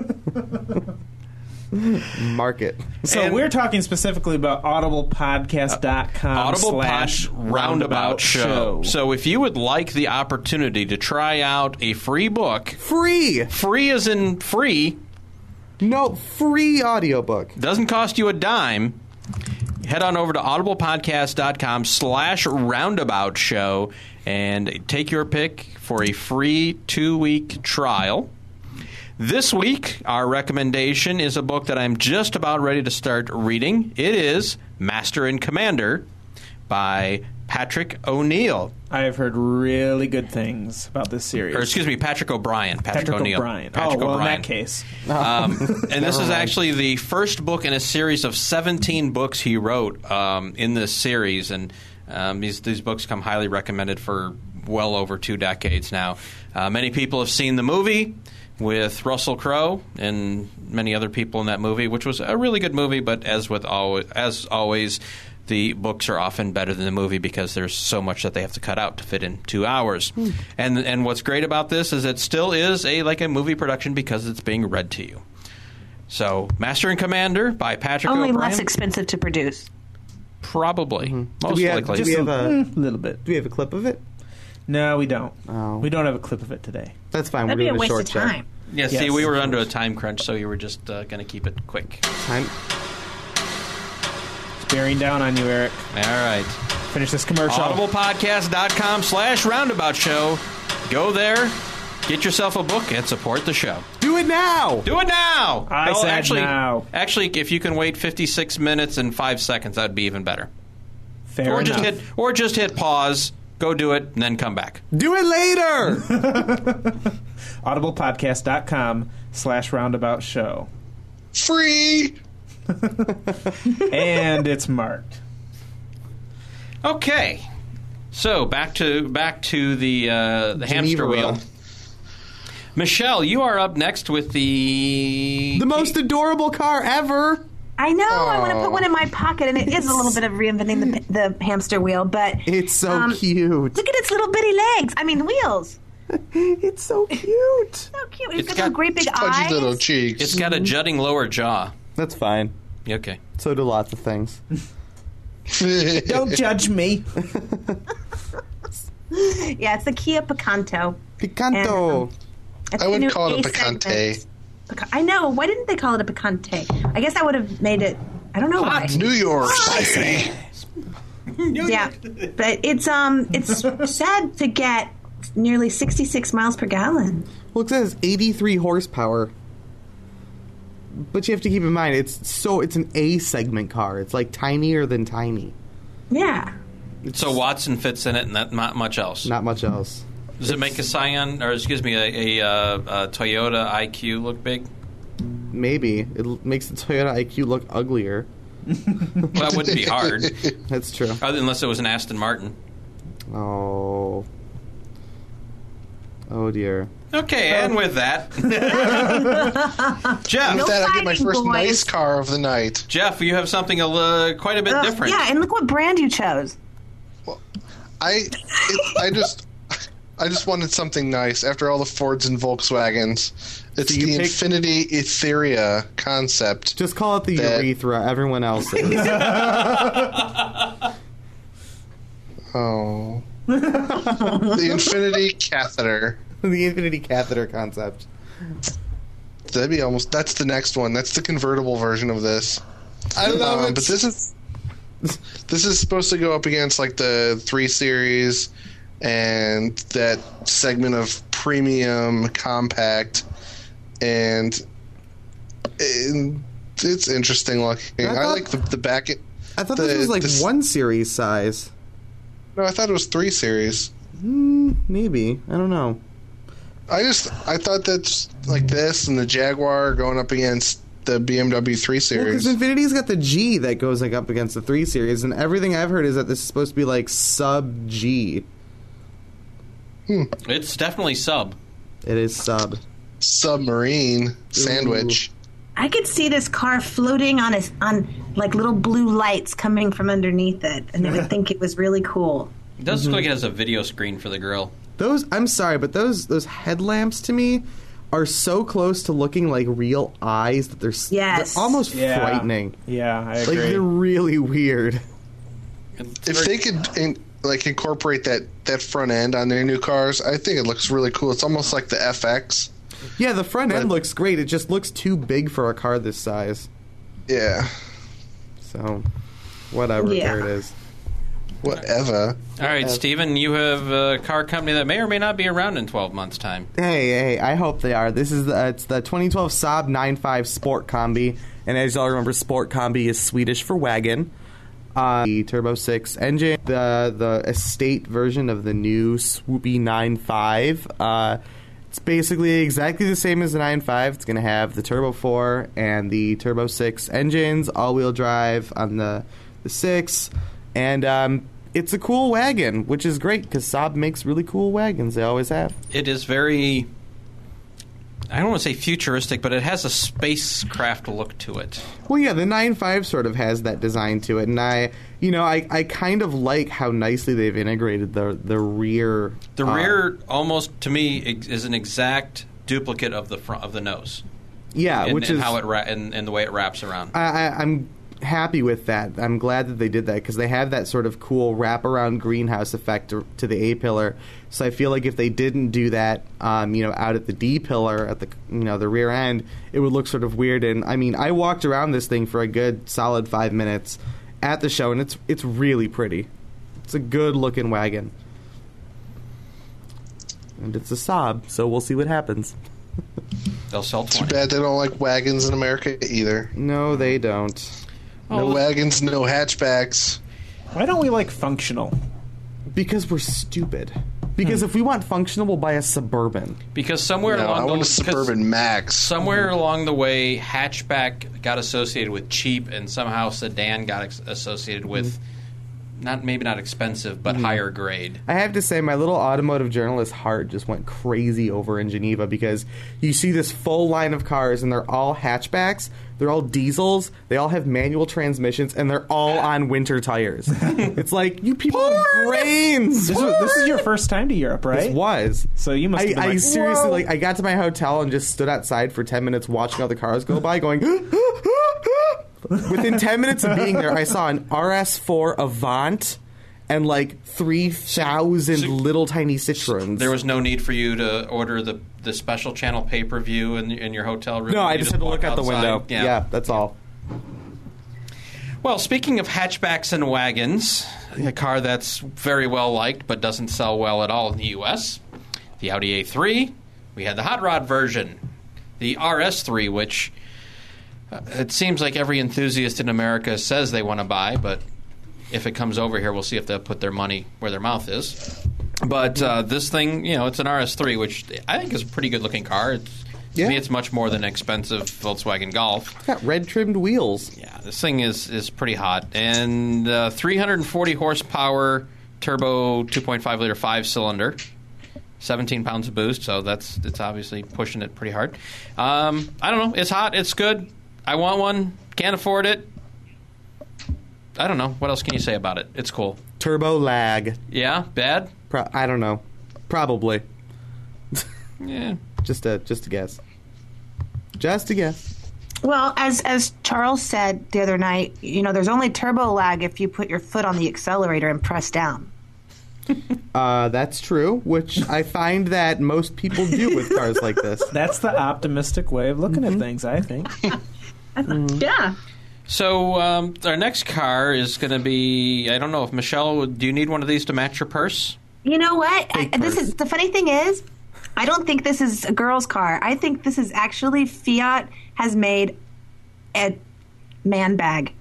Mark it. So And- we're talking specifically about audible podcast dot com Audible slash Pod Roundabout Show. So if you would like the opportunity to try out a free book, Free. free as in free, No, free audiobook. doesn't cost you a dime, head on over to audible podcast dot com slash roundabout show and take your pick for a free two-week trial. This week, our recommendation is a book that I'm just about ready to start reading. It is Master and Commander by Patrick O'Neill. I have heard really good things about this series. Or excuse me, Patrick O'Brien. Patrick, Patrick O'Neill. O'Brien. Patrick oh, well, O'Brien. in that case. Um, and this is mind. actually the first book in a series of seventeen books he wrote um, in this series. And um, these, these books come highly recommended for well over two decades now. Uh, many people have seen the movie with Russell Crowe and many other people in that movie, which was a really good movie. But as with always, as always, the books are often better than the movie because there's so much that they have to cut out to fit in two hours. Hmm. And and what's great about this is it still is a like a movie production because it's being read to you. So, Master and Commander by Patrick Only O'Brien. less expensive to produce. Probably. Do Most we have, likely. do we have a A little bit. do we have a clip of it? No, we don't. Oh. We don't have a clip of it today. That's fine. That'd We're be a doing waste short of show. time. yeah, see, Yes. we were under a time crunch, so you were just uh, going to keep it quick. Time. It's bearing down on you, Eric. All right. Finish this commercial. audible podcast dot com slash roundabout show. Go there, get yourself a book, and support the show. Do it now. Do it now! I Hell, said actually, now. Actually, if you can wait fifty-six minutes and five seconds, that'd be even better. Fair or enough. just hit, or just hit pause, go do it, and then come back. Do it later. audible podcast dot com slash roundabout show. Free. And it's marked. Okay, so back to back to the uh, the hamster Geneva. wheel. Michelle, you are up next with the... The most adorable car ever. I know. Oh. I want to put one in my pocket, and it is a little bit of reinventing the, the hamster wheel, but It's so um, cute. Look at its little bitty legs. I mean, wheels. It's so cute. So cute. It's It's got, got some great big Pudgy eyes. little cheeks. It's got a jutting lower jaw. That's fine. Okay. So do lots of things. Don't judge me. Yeah, it's the Kia Picanto. Picanto. It's I the would new call it a A segment. Picante. Pica- I know. Why didn't they call it a Picante? I guess I would have made it. I don't know why. New York. Yeah, but it's um, it's sad to get nearly sixty-six miles per gallon. Well, it says eighty-three horsepower. But you have to keep in mind, it's so it's an A segment car. It's like tinier than tiny. Yeah. So Watson fits in it and that, not much else. Not much else. Does it make a Scion, or excuse me, a, a, uh, a Toyota I Q look big? Maybe. It l- makes the Toyota I Q look uglier. Well, that wouldn't be hard, That's true. other unless it was an Aston Martin. Oh. Oh, dear. Okay, and with that, Jeff, With that, I get my fighting, first boys. nice car of the night. Jeff, you have something a li- quite a bit Ugh, different. Yeah, and look what brand you chose. I, it, I just, I just wanted something nice after all the Fords and Volkswagens. It's So you the pick- Infinity Etheria concept. Just call it the That- urethra. Everyone else is. Oh, the Infinity Catheter. The infinity catheter concept. That'd be almost. That's the next one. That's the convertible version of this. I love Um, it. But this is this is supposed to go up against like the three series and that segment of premium compact, and, and it's interesting looking. I I, thought- like the the back. I thought the- this was like this- one series size. No, I thought it was three series. Mm, maybe. I don't know. I just I thought that's like this and the Jaguar going up against the B M W three Because series. Infinity's got the G that goes like up against the three series, and everything I've heard is that this is supposed to be like sub G. It's definitely sub. It is sub. Submarine sandwich. I could see this car floating on a, on like little blue lights coming from underneath it, and they would think it was really cool. It does look like it has a video screen for the grill. Those I'm sorry, but those those headlamps to me are so close to looking like real eyes that they're, s- Yes. they're almost Yeah. frightening. Yeah, I Like agree. they're really weird. It's If very- they could in, like incorporate that that front end on their new cars, I think it looks really cool. It's almost like the F X. Yeah, the front end But- looks great. It just looks too big for a car this size. Yeah, So, whatever. Yeah. There it is. whatever. All right, Steven, you have a car company that may or may not be around in twelve months' time. Hey, hey, I hope they are. This is the, it's the twenty twelve Saab nine five Sport Combi, and as y'all remember, Sport Combi is Swedish for wagon. Uh, the Turbo six engine, the the estate version of the new swoopy nine five. Uh, it's basically exactly the same as the nine five. It's going to have the Turbo four and the Turbo six engines, all-wheel drive on the the six, and um, it's a cool wagon, which is great because Saab makes really cool wagons. They always have. It is very, I don't want to say futuristic, but it has a spacecraft look to it. Well, yeah, the nine five sort of has that design to it, and I, you know, I, I kind of like how nicely they've integrated the the rear. The uh, rear, almost to me, ex- is an exact duplicate of the front of the nose. yeah, and, which and is how it ra- and, and the way it wraps around. I, I, I'm happy with that. I'm glad that they did that because they have that sort of cool wraparound greenhouse effect to, to the A pillar. So I feel like if they didn't do that, um, you know, out at the D pillar at the you know the rear end, it would look sort of weird. And I mean, I walked around this thing for a good solid five minutes at the show, and it's it's really pretty. It's a good looking wagon, and it's a Saab, so we'll see what happens. They'll sell Too twenty. bad they don't like wagons in America either. No, they don't. No Oh, wagons, no hatchbacks. Why don't we like functional? Because we're stupid. Because if we want functional, we'll buy a Suburban. Because somewhere No, along I the want a 'cause Suburban Max. somewhere along the way, hatchback got associated with cheap, and somehow sedan got ex- associated with not maybe not expensive, but mm-hmm. higher grade. I have to say, my little automotive journalist heart just went crazy over in Geneva because you see this full line of cars, and they're all hatchbacks, they're all diesels, they all have manual transmissions, and they're all on winter tires. It's like, you people have brains! This, was, this is your first time to Europe, right? This was. So you must have been I, like, I seriously, whoa. like, I got to my hotel and just stood outside for ten minutes watching all the cars go by, going, within ten minutes of being there, I saw an R S four Avant and like three thousand so, little tiny Citroens. There was no need for you to order the, the special channel pay-per-view in, in your hotel room? No, I just, just had to look out outside. the window. Yeah. yeah, that's all. Well, speaking of hatchbacks and wagons, a car that's very well liked but doesn't sell well at all in the U S, the Audi A three. We had the hot rod version, the R S three, which... it seems like every enthusiast in America says they want to buy, but if it comes over here, we'll see if they'll put their money where their mouth is. But uh, this thing, you know, it's an R S three, which I think is a pretty good-looking car. It's, yeah. To me, it's much more than an expensive Volkswagen Golf. It's got red-trimmed wheels. Yeah, this thing is, is pretty hot. And uh, three hundred forty horsepower, turbo two point five liter five-cylinder. seventeen pounds of boost, so that's it's obviously pushing it pretty hard. Um, I don't know. It's hot. It's good. I want one. Can't afford it. I don't know. What else can you say about it? It's cool. Turbo lag. Yeah? Bad? Pro- I don't know. Probably. Yeah. Just a just a guess. Just a guess. Well, as as Charles said the other night, you know, there's only turbo lag if you put your foot on the accelerator and press down. Uh, that's true, which I find that most people do with cars like this. That's the optimistic way of looking mm-hmm. at things, I think. Mm. Yeah. So um, our next car is going to be, I don't know, if Michelle, do you need one of these to match your purse? You know what? I, this is the funny thing is, I don't think this is a girl's car. I think this is actually Fiat has made a man bag.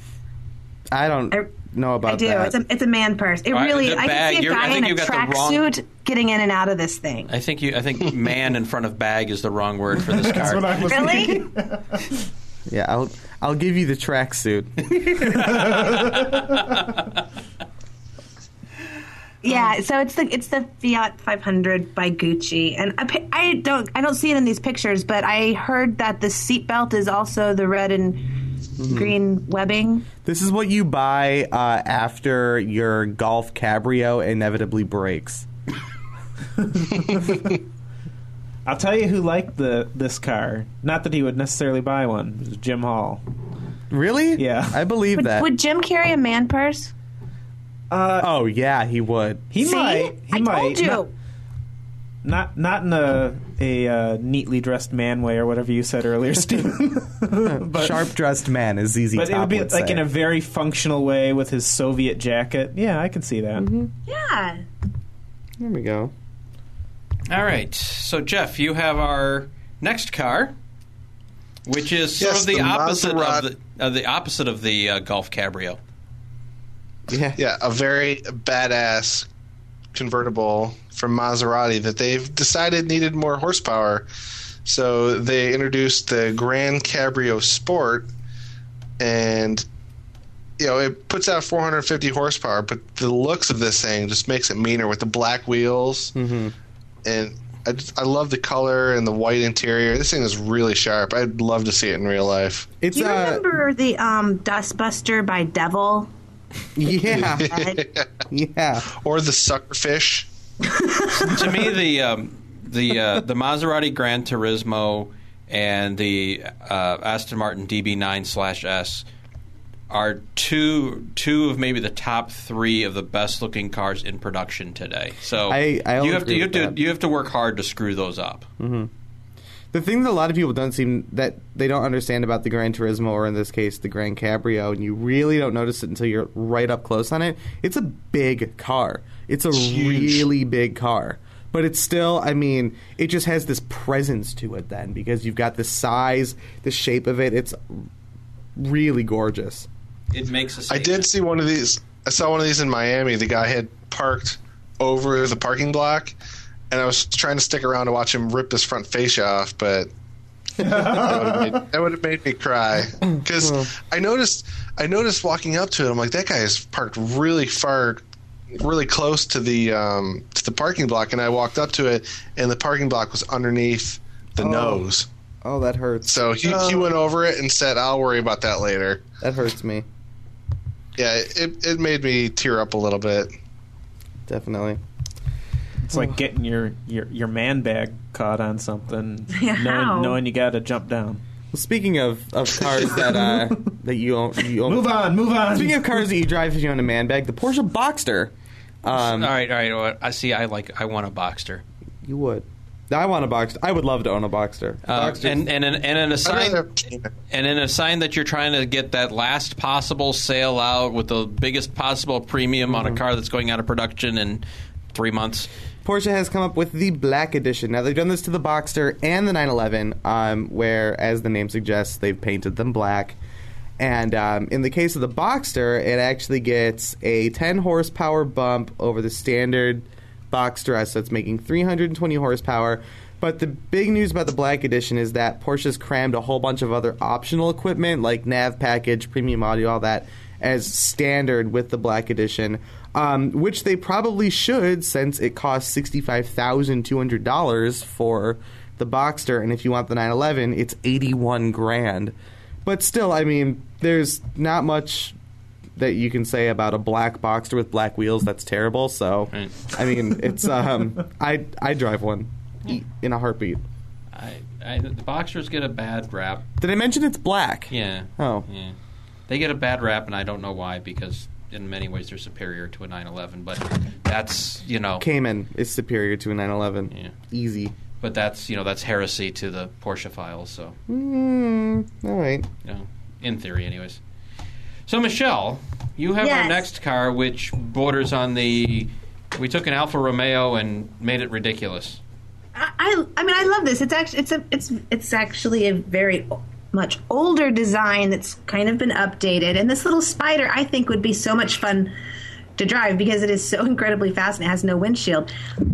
I don't I, know about I do. that. It's a, it's a man purse. It really. I can see a guy in a tracksuit wrong... getting in and out of this thing. I think you. I think "man" in front of "bag" is the wrong word for this car. That's what I was really? thinking. Yeah, I'll I'll give you the tracksuit. Yeah, so it's the it's the Fiat five hundred by Gucci, and I, I don't I don't see it in these pictures, but I heard that the seatbelt is also the red and mm-hmm. green webbing. This is what you buy uh, after your Golf Cabrio inevitably breaks. I'll tell you who liked the this car. Not that he would necessarily buy one. It was Jim Hall. Really? Yeah, I believe would, that. Would Jim carry a man purse? Uh, oh yeah, he would. He See? might. He I might. told you. Not, not, not in a a uh, neatly dressed man way or whatever you said earlier, Stephen. But, sharp dressed man, as Z Z Top But it would be would like say. in a very functional way with his Soviet jacket. Yeah, I can see that. Mm-hmm. Yeah. There we go. All right. So Jeff, you have our next car, which is sort yes, of the, the opposite Maserati. of the uh, the opposite of the uh, Golf Cabrio. Yeah. Yeah, a very badass convertible from Maserati that they've decided needed more horsepower. So they introduced the Grand Cabrio Sport, and you know, it puts out four hundred fifty horsepower, but the looks of this thing just makes it meaner with the black wheels. Mm-hmm. And I, just, I love the color and the white interior. This thing is really sharp. I'd love to see it in real life. It's, Do you uh, remember the um, Dustbuster by Devil? Yeah. Yeah. Or the Suckerfish. To me, the um, the uh, the Maserati Gran Turismo and the uh, Aston Martin D B nine slash S are two two of maybe the top three of the best looking cars in production today. So I, I you have to agree you have with to that. you have to work hard to screw those up. Mm-hmm. The thing that a lot of people don't seem that they don't understand about the Gran Turismo, or in this case the Grand Cabrio, and you really don't notice it until you're right up close on it. It's a big car. It's a Huge. really big car. But it's still, I mean, it just has this presence to it then, because you've got the size, the shape of it. It's really gorgeous. It makes a I statement. did see one of these. I saw one of these in Miami. The guy had parked over the parking block, and I was trying to stick around to watch him rip his front fascia off, but that would have made, made me cry because I noticed I noticed walking up to it. I'm like, that guy is parked really far, really close to the um, to the parking block, and I walked up to it, and the parking block was underneath the Oh. nose. Oh, that hurts. So he, he went over it and said, "I'll worry about that later." That hurts me. Yeah, it it made me tear up a little bit. Definitely. It's like getting your, your, your man bag caught on something, Yeah, how? knowing, knowing you got to jump down. Well, speaking of, of cars that uh, that you own, you own, Move on, move on. Speaking of cars that you drive if you own a man bag, the Porsche Boxster. Um, all right, all right. Well, I see. I like. I want a Boxster. You would. I want a Boxster. I would love to own a Boxster. Uh, Boxster's- and and an, and in a I'd sign rather have Cayman. and in a sign that you're trying to get that last possible sale out with the biggest possible premium on a car that's going out of production in three months. Porsche has come up with the Black Edition. Now, they've done this to the Boxster and the nine eleven, um, where, as the name suggests, they've painted them black. And um, in the case of the Boxster, it actually gets a ten horsepower bump over the standard Boxster S, so it's making three hundred twenty horsepower. But the big news about the Black Edition is that Porsche's crammed a whole bunch of other optional equipment, like nav package, premium audio, all that, as standard with the Black Edition. Um, which they probably should, since it costs sixty-five thousand two hundred dollars for the Boxster, and if you want the nine eleven, it's eighty-one grand. But still, I mean, there's not much that you can say about a black Boxster with black wheels. That's terrible. So, Right. I mean, it's um, I I drive one in a heartbeat. I, I, the Boxsters get a bad rap. Did I mention it's black? Yeah. Oh. Yeah. They get a bad rap, and I don't know why, because in many ways they're superior to a nine eleven, but that's, you know... Cayman is superior to a nine eleven. Yeah. Easy. But that's, you know, that's heresy to the Porsche files, so, Mm, all right. you know, in theory anyways. So, Michelle, you have Yes. our next car, which borders on the... We took an Alfa Romeo and made it ridiculous. I, I I mean I love this. It's actually it's a it's it's actually a very much older design that's kind of been updated. And this little Spider I think would be so much fun to drive because it is so incredibly fast and it has no windshield.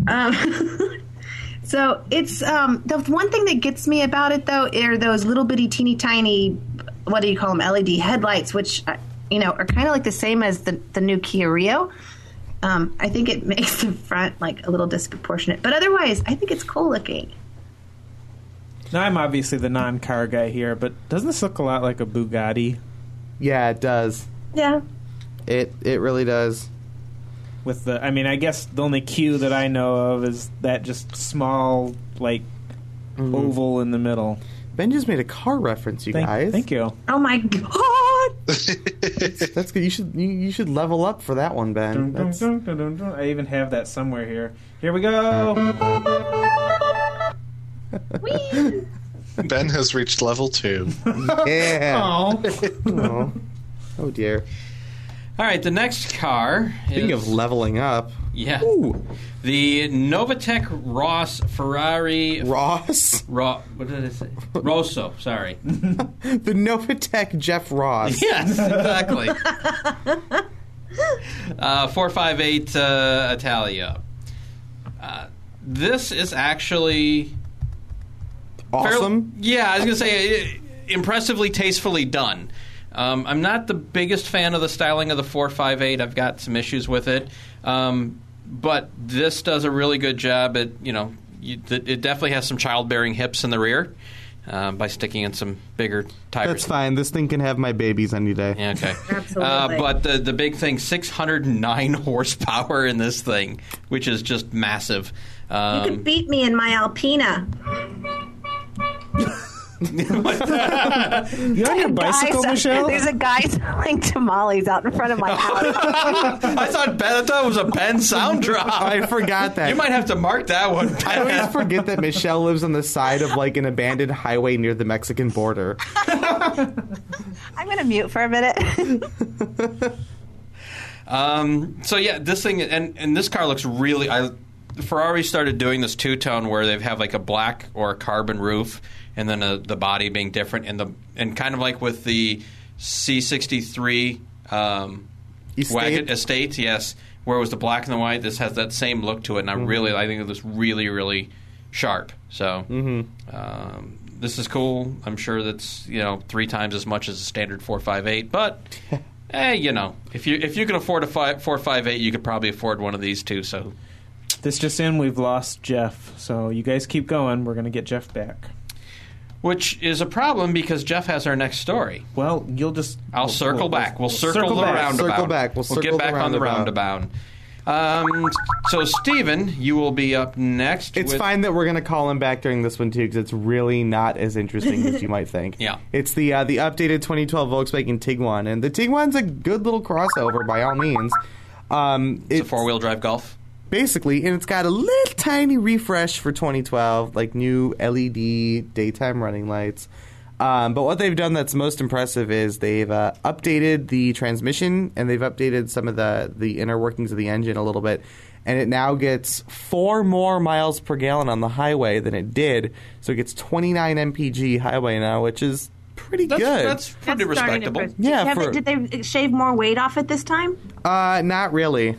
Um, so it's um, the one thing that gets me about it though are those little bitty teeny tiny, what do you call them, L E D headlights, which uh, you know are kind of like the same as the the new Kia Rio. Um, I think it makes the front like a little disproportionate, but otherwise, I think it's cool looking. Now, I'm obviously the non-car guy here, but doesn't this look a lot like a Bugatti? Yeah, it does. Yeah. It it really does. With the, I mean, I guess the only Q that I know of is that just small, like, Mm-hmm. oval in the middle. Ben just made a car reference, you Thank, guys. thank you. Oh my god! That's good. You should you, you should level up for that one, Ben. Dun, dun, That's, dun, dun, dun, dun. I even have that somewhere here. Here we go. Ben has reached level two. yeah. Oh. Oh. Oh dear. All right, the next car Speaking is... of leveling up, Yeah. The Novatec Ross Ferrari... Ross, Ro- what did I say? Rosso, sorry. the Novatec Jeff Ross. Yes, exactly. uh, four five eight uh, Italia. Uh, this is actually... Awesome. fairly- yeah, I was going to say, uh, impressively tastefully done. Um, I'm not the biggest fan of the styling of the four five eight. I've got some issues with it. Um, but this does a really good job at, you know, you, it definitely has some childbearing hips in the rear uh, by sticking in some bigger tires. That's fine. This thing can have my babies any day. Yeah, okay. Absolutely. Uh, but the the big thing, six hundred nine horsepower in this thing, which is just massive. Um, You could beat me in my Alpina. You on your bicycle, Guys, Michelle? There's a guy selling tamales out in front of my house. I thought Ben, I thought it was a Ben sound drop. I forgot that. You might have to mark that one. Ben. I always forget that Michelle lives on the side of like an abandoned highway near the Mexican border. I'm going to mute for a minute. Um, so yeah, this thing and and this car looks really. I Ferrari started doing this two tone where they have like a black or a carbon roof, and then a, the body being different, and the and kind of like with the C sixty-three um, Estate? wagon estate, yes, where it was the black and the white. This has that same look to it, and I really, I think it looks really, really sharp. So, um, this is cool. I'm sure that's, you know, three times as much as a standard four five eight. But, eh, you know, if you if you can afford a four five eight, you could probably afford one of these too. So, This just in, we've lost Jeff. So you guys keep going. We're going to get Jeff back. Which is a problem because Jeff has our next story. Well, you'll just... I'll we'll, circle we'll, back. We'll, we'll circle, circle the back. roundabout. Circle back. We'll circle get back the on the roundabout. roundabout. Um, so, Steven, you will be up next. It's with... fine that we're going to call him back during this one, too, because it's really not as interesting as you might think. Yeah. It's the uh, the updated twenty twelve Volkswagen Tiguan, and the Tiguan's a good little crossover by all means. Um, It's, it's a four-wheel drive Golf. Basically, and it's got a little tiny refresh for twenty twelve, like new L E D daytime running lights. Um, but what they've done that's most impressive is they've uh, updated the transmission and they've updated some of the, the inner workings of the engine a little bit. And it now gets four more miles per gallon on the highway than it did. So it gets twenty-nine M P G highway now, which is pretty That's, good. that's pretty That's starting to respectable. impress- Yeah, Have for- they, did they shave more weight off it this time? Uh, not really.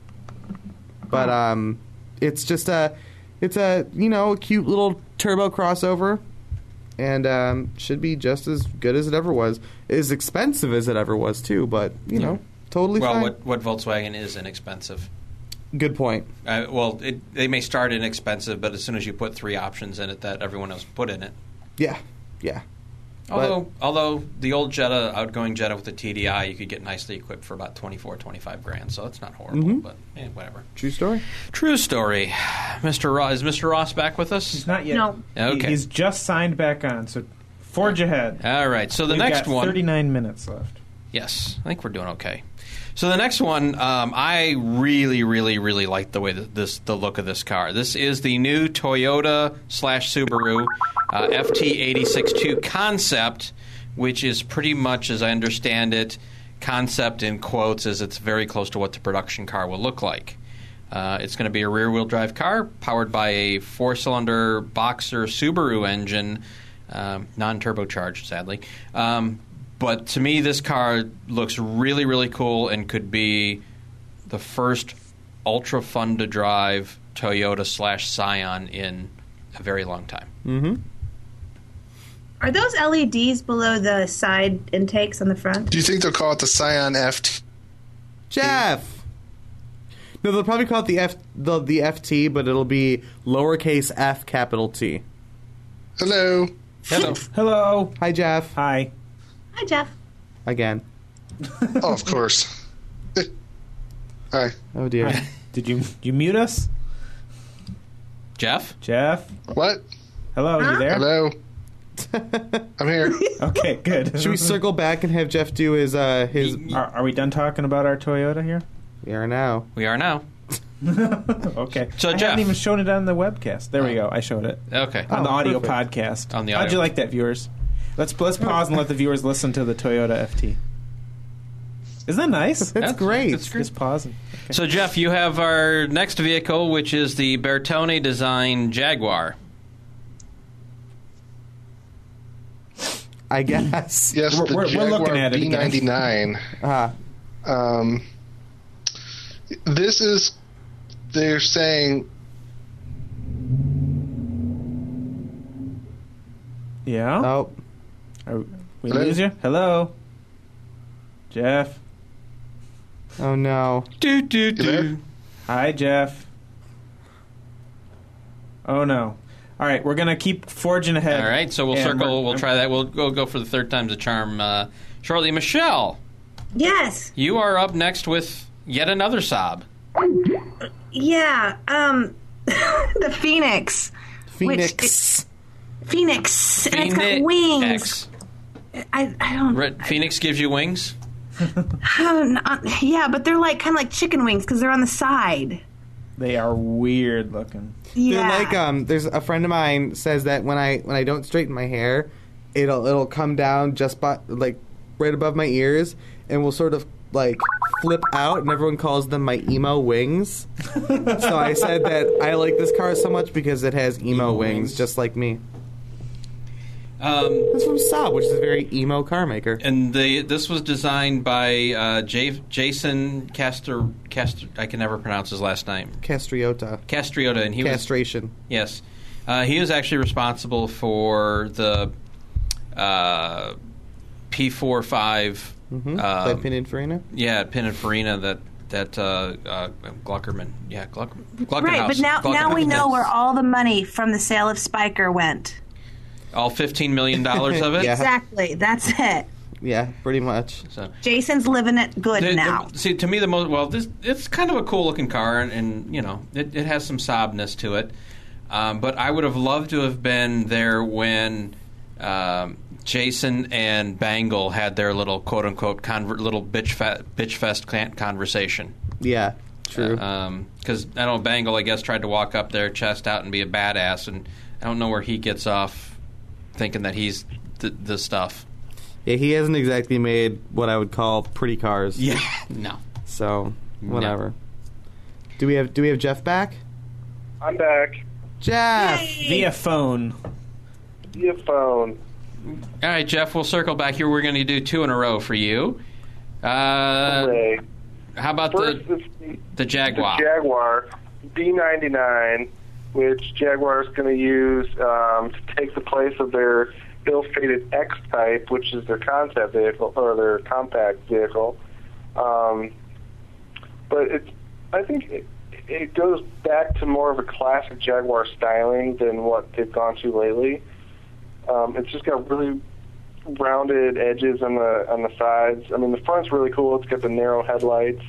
But um, it's just a, it's a you know a cute little turbo crossover, and um, should be just as good as it ever was. As expensive as it ever was too, but you know, totally Well, fine. what, what Volkswagen is inexpensive. Good point. Uh, well, it, they may start inexpensive, but as soon as you put three options in it that everyone else put in it. Yeah, yeah. Although, although the old Jetta, outgoing Jetta with the T D I, you could get nicely equipped for about twenty-four, twenty-five grand. So it's not horrible, Mm-hmm. but eh, whatever. True story. True story. Mister Ross, is Mister Ross back with us? He's not yet. No. Okay. He, he's just signed back on, so forge ahead. All right. So the We've next got one. thirty-nine minutes left. Yes, I think we're doing okay. So the next one, um, I really, really, really like the way that this, the look of this car. This is the new Toyota slash Subaru uh, F T eighty-six two concept, which is pretty much, as I understand it, concept in quotes, as it's very close to what the production car will look like. Uh, it's going to be a rear-wheel drive car powered by a four-cylinder Boxer Subaru engine, um, non-turbocharged, sadly. Um, But to me, this car looks really, really cool and could be the first ultra fun to drive Toyota slash Scion in a very long time. Mm-hmm. Are those L E Ds below the side intakes on the front? Do you think they'll call it the Scion F T? Jeff. No, they'll probably call it the F the, the F T, but it'll be lowercase f, capital T. Hello. Hello. Hello. Hi, Jeff. Hi. Hi, Jeff. Again. Oh, of course. Hi. Oh dear. Hi. Did you you mute us, Jeff? Jeff? What? Hello, you there? Hello. I'm here. Okay, good. Should we circle back and have Jeff do his uh his? Are, are we done talking about our Toyota here? We are now. We are now. Okay. So, I Jeff. haven't even shown it on the webcast. There we go. I showed it Okay. on the Oh, audio perfect. podcast. On the How'd audio. you like that, viewers? Let's let's pause and let the viewers listen to the Toyota F T. Isn't that nice? That's, That's- great. that's great. Just pausing. Okay. So, Jeff, you have our next vehicle, which is the Bertone design Jaguar. I guess. Yes, We're- the we're- we're Jaguar looking at it B again. ninety-nine. Ah, Um, this is, they're saying, Yeah. oh, Are we Hello? lose you? Hello, Jeff. oh no. Do, do, there? do. Hi, Jeff. Oh no. All right, we're gonna keep forging ahead. All right, so we'll And circle. we're- We'll try that. We'll go go for the third time's a charm uh, shortly. Michelle, Yes. you are up next with yet another Saab. Yeah. Um, the Phoenix. Phoenix. Phoenix. And it's got wings. X. I, I don't. Red- Phoenix gives you wings. Oh, not- yeah, but they're like kind of like chicken wings because they're on the side. They are weird looking. Yeah. They're like um. There's a friend of mine says that when I when I don't straighten my hair, it'll it'll come down just by like right above my ears and will sort of like flip out, and everyone calls them my emo wings. So I said that I like this car so much because it has emo, Emo wings, wings. just like me. Um, It's from Saab, which is a very emo car maker. and the this was designed by uh, J- Jason Castor. Castor. I can never pronounce his last name. Castriota. Castriota, and he was Castration. yes. Uh, he was actually responsible for the uh, P forty-five. Mm-hmm. Um, Like Pininfarina? Yeah, Pininfarina that that uh, uh, Gluckerman. Yeah, Gluck, Gluckenhaus. Right, but now now we know where all the money from the sale of Spiker went. All fifteen million dollars of it? Yeah. Exactly. That's it. Yeah, pretty much. So, Jason's living it good the, now. the, see, to me, the most well, this it's kind of a cool looking car, and, and you know, it, it has some sobness to it. Um, but I would have loved to have been there when um, Jason and Bangle had their little quote unquote conver- little bitch fe- bitch fest conversation. Yeah, true. Because uh, um, I don't know, Bangle, I guess, tried to walk up there, chest out, and be a badass, and I don't know where he gets off thinking that he's the, the stuff. Yeah, he hasn't exactly made what I would call pretty cars. Yeah, no. So whatever. No. Do we have Do we have Jeff back? I'm back. Jeff! Via phone. Via phone. All right, Jeff, we'll circle back here. We're going to do two in a row for you. Uh, Hooray. how about First, the it's the, the Jaguar? The Jaguar B ninety-nine, which Jaguar is going to use um, to take the place of their ill-fated X-Type, which is their concept vehicle, or their compact vehicle. Um, but it's, I think it, it goes back to more of a classic Jaguar styling than what they've gone to lately. Um, it's just got really rounded edges on the on the sides. I mean, the front's really cool. It's got the narrow headlights,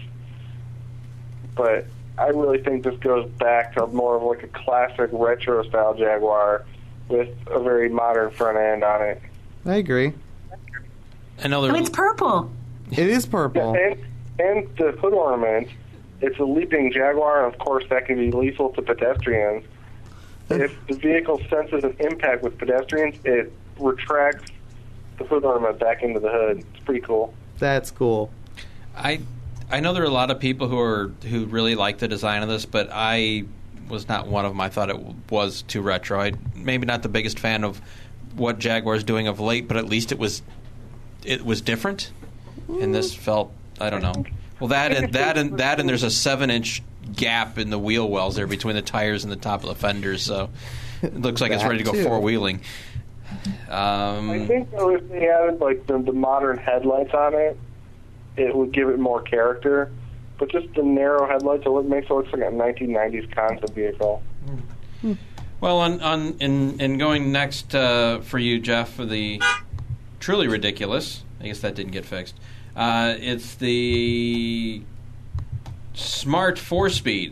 but I really think this goes back to more of like a classic retro style Jaguar with a very modern front end on it. I agree. I know Oh, it's purple. It is purple. Yeah, and, and the hood ornament, it's a leaping Jaguar, and of course that can be lethal to pedestrians. If the vehicle senses an impact with pedestrians, it retracts the hood ornament back into the hood. It's pretty cool. That's cool. I I know there are a lot of people who are who really like the design of this, but I was not one of them. I thought it was too retro. I maybe not the biggest fan of what Jaguar is doing of late, but at least it was it was different. And this felt, I don't know. Well, that and that and that and there's a seven inch gap in the wheel wells there between the tires and the top of the fenders, so it looks like it's ready to go four wheeling. Um, I think though, if they added like the, the modern headlights on it, it would give it more character. But just the narrow headlights, it makes it look like a nineteen nineties concept vehicle. Well, on, on in in going next uh, for you, Jeff, for the truly ridiculous. I guess that didn't get fixed. Uh, it's the Smart four-speed.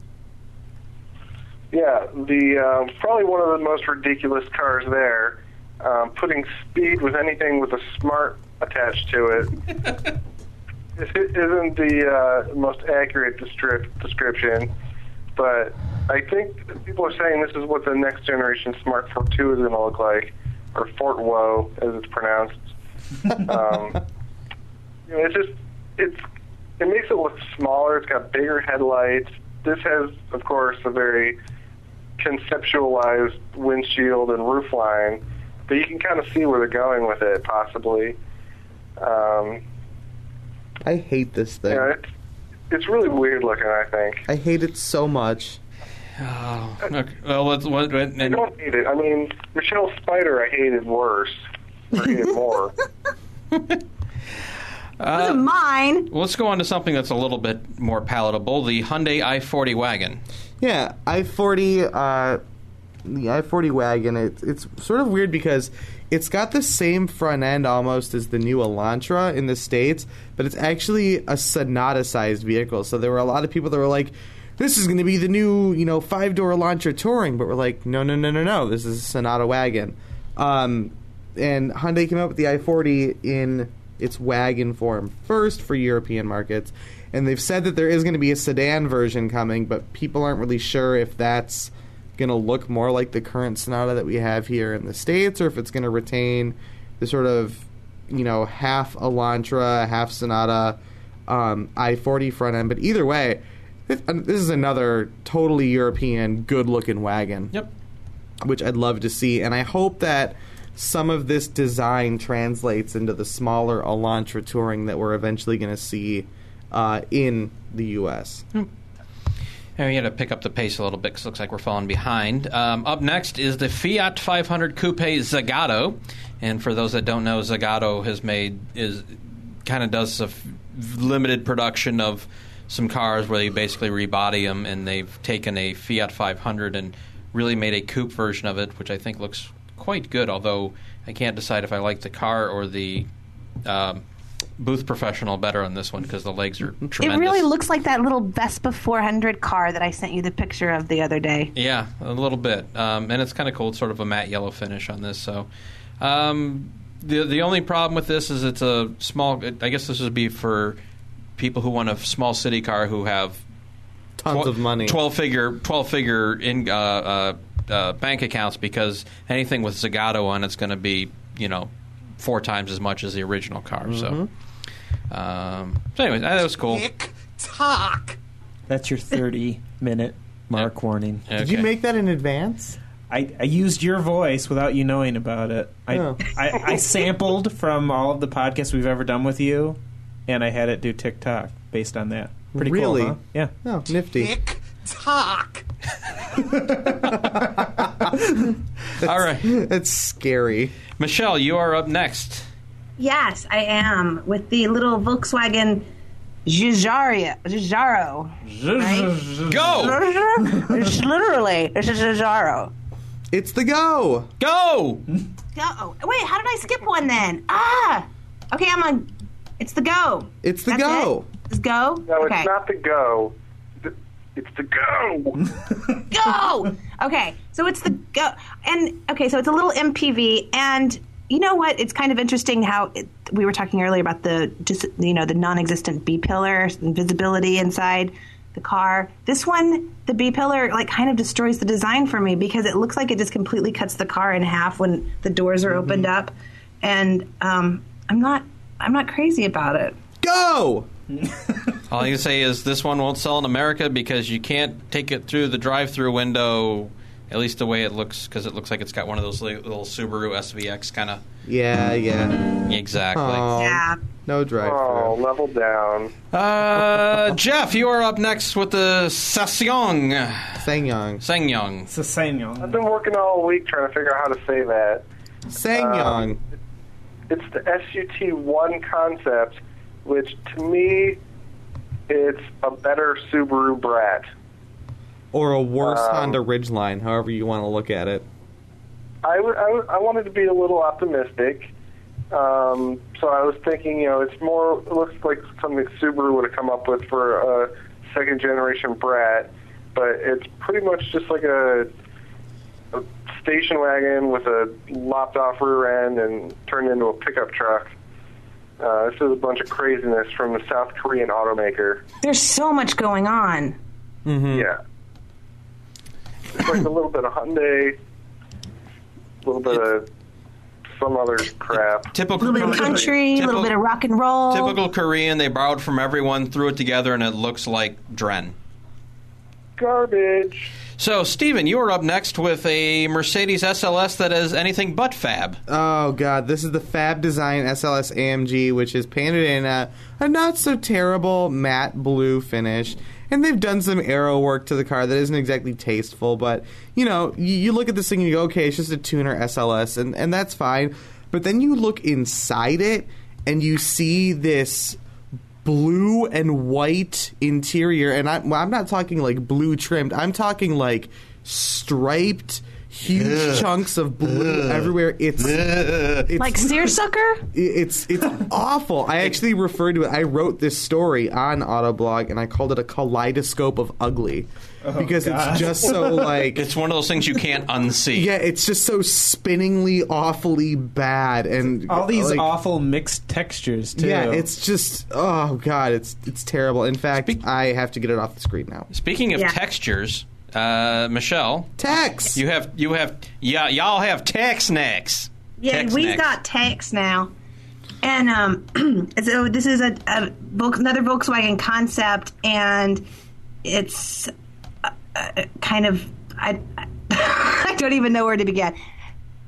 Yeah, the uh, probably one of the most ridiculous cars there. Um, putting speed with anything with a smart attached to it isn't the uh, most accurate destri- description, but I think people are saying this is what the next generation Smart Fort two is going to look like, or Fort Woe, as it's pronounced. um, you know, it's just it's it makes it look smaller. It's got bigger headlights. This has, of course, a very conceptualized windshield and roof line, but you can kind of see where they're going with it, possibly. Um, I hate this thing. yeah, it's, it's really weird looking, I think. I hate it so much. Oh, okay. Well, let's. What, what, I don't hate it. I mean, Michelle Spider I hated worse. Or hated more. Wasn't mine. Well, let's go on to something that's a little bit more palatable, the Hyundai i forty wagon. Yeah, i forty, uh, the i forty wagon, it, it's sort of weird because it's got the same front end almost as the new Elantra in the States, but it's actually a Sonata-sized vehicle. So there were a lot of people that were like, this is going to be the new, you know, five-door Elantra Touring, but we're like, no, no, no, no, no, this is a Sonata wagon. Um, and Hyundai came out with the i forty in its wagon form first for European markets, and they've said that there is going to be a sedan version coming, but people aren't really sure if that's going to look more like the current Sonata that we have here in the States, or if it's going to retain the sort of, you know, half Elantra, half Sonata um, i forty front end. But either way, this, this is another totally European, good-looking wagon. Yep. Which I'd love to see, and I hope that some of this design translates into the smaller Elantra Touring that we're eventually going to see uh, in the U S. And we had to pick up the pace a little bit because it looks like we're falling behind. Um, up next is the Fiat five hundred Coupe Zagato. And for those that don't know, Zagato has made is kind of does a f- limited production of some cars where they basically rebody them, and they've taken a Fiat five hundred and really made a coupe version of it, which I think looks quite good, although I can't decide if I like the car or the um, Booth Professional better on this one because the legs are tremendous. It really looks like that little Vespa four hundred car that I sent you the picture of the other day. Yeah, a little bit. Um, and it's kind of cool. It's sort of a matte yellow finish on this. So um, the the only problem with this is it's a small, I guess this would be for people who want a small city car who have Tons tw- of money. twelve figure, twelve figure in, uh, uh, uh, bank accounts because anything with Zagato on it's going to be, you know, four times as much as the original car. Mm-hmm. So, um, so anyway, that was cool. Talk. That's your thirty-minute mark warning. Okay. Did you make that in advance? I, I used your voice without you knowing about it. I, Oh. I I sampled from all of the podcasts we've ever done with you, and I had it do TikTok based on that. Pretty Really? cool, huh? Yeah. Oh, nifty. Talk. All right, That's scary. Michelle, you are up next. Yes, I am with the little Volkswagen Giugiaro. Giugiaro. Right? Go! It's literally it's a Giugiaro. It's the go. Go! Go. Wait, how did I skip one then? Ah. Okay, I'm on. It's the go. It's the That's go. It? It's go. No, okay. it's not the go. Th- It's the go. Go. Okay, so it's the go, and okay, so it's a little M P V, and you know what? It's kind of interesting how it, we were talking earlier about the just you know the non-existent B pillar and visibility inside the car. This one, the B pillar, like kind of destroys the design for me because it looks like it just completely cuts the car in half when the doors are mm-hmm. opened up, and um, I'm not I'm not crazy about it. Go. All I can say is this one won't sell in America because you can't take it through the drive-through window, at least the way it looks, because it looks like it's got one of those li- little Subaru S V X kind of. Yeah, yeah. Exactly. Oh, Yeah. no drive Oh, through. level down. Uh, Jeff, you are up next with the Ssangyong. Sangyong. Ssangyong. It's a Ssangyong. I've been working all week trying to figure out how to say that. Sangyong. Um, It's the S U T one concept, which to me, it's a better Subaru Brat. Or a worse um, Honda Ridgeline, however you want to look at it. I, w- I, w- I wanted to be a little optimistic, um, so I was thinking, you know, it's more, it looks like something Subaru would have come up with for a second generation Brat, but it's pretty much just like a, a station wagon with a lopped off rear end and turned into a pickup truck. Uh, this is a bunch of craziness from the South Korean automaker. There's so much going on. Mm-hmm. Yeah. It's like a little bit of Hyundai, a little bit of some other crap. Typical A little bit of country, a typical, little bit of rock and roll. Typical Korean. They borrowed from everyone, threw it together, and it looks like Dren. Garbage. So, Steven, you are up next with a Mercedes S L S that is anything but fab. Oh, God. This is the Fab Design S L S A M G, which is painted in a, a not-so-terrible matte blue finish. And they've done some aero work to the car that isn't exactly tasteful. But, you know, you, you look at this thing and you go, okay, it's just a tuner S L S, and, and that's fine. But then you look inside it, and you see this blue and white interior, and I'm, I'm not talking like blue trimmed. I'm talking like striped, huge Ugh. chunks of blue Ugh. everywhere. It's, it's like seersucker. It's it's awful. I actually referred to it. I wrote this story on Autoblog, and I called it a kaleidoscope of ugly. Oh, because God. It's just so like it's one of those things you can't unsee. Yeah, it's just so spinningly, awfully bad, and all these like, awful mixed textures too. Yeah, it's just oh God, it's it's terrible. In fact, Spe- I have to get it off the screen now. Speaking of yeah. textures, uh, Michelle, Tex, you have you have yeah y'all have Tex Nex. Yeah, Tex we've Nex. got Tex now, and um, so this is a, a another Volkswagen concept, and it's. Uh, kind of, I, I don't even know where to begin.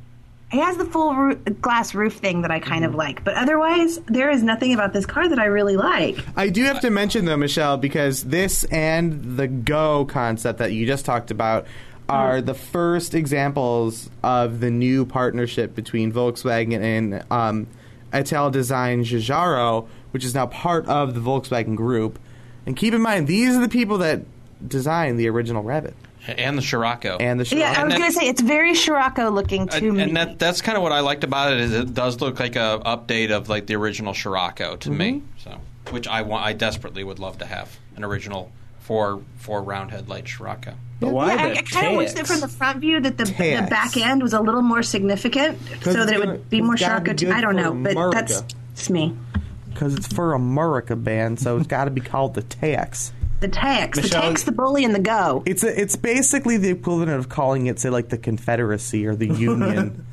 It has the full roo- glass roof thing that I kind Mm-hmm. of like, but otherwise, there is nothing about this car that I really like. I do have to mention, though, Michelle, because this and the Go concept that you just talked about are the first examples of the new partnership between Volkswagen and um, Italdesign Giugiaro, which is now part of the Volkswagen Group. And keep in mind, these are the people that designed the original Revit. And the Scirocco. And the Scirocco. Yeah, I was going to say, it's very Scirocco looking to and, me. and that that's kind of what I liked about it. Is it does look like a update of like the original Scirocco to Mm-hmm. me. So, which I want, I desperately would love to have an original four four round headlight Scirocco. But why yeah, I, the I kind of wish that T X? from the front view that the, the T X. back end was a little more significant, so that it's it gonna- would be it's more gotta be Scirocco. too. good I don't for know, but America. that's it's me. Because it's for America band, so it's got to be called the Tax. The Tex, the Michelle- Tex, the Bully, and the Go. It's a, it's basically the equivalent of calling it, say, like the Confederacy or the Union.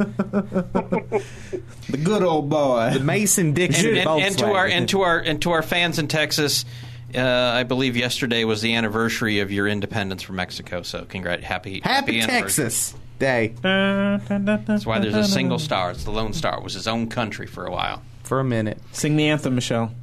The good old boy. The Mason Dixon And, and, and to Volkswagen. our and to our and to our fans in Texas, uh, I believe yesterday was the anniversary of your independence from Mexico. So, congrats, happy Happy anniversary. Texas Day That's why there's a single star. It's the Lone Star. It was his own country for a while. for a minute. Sing the anthem, Michelle.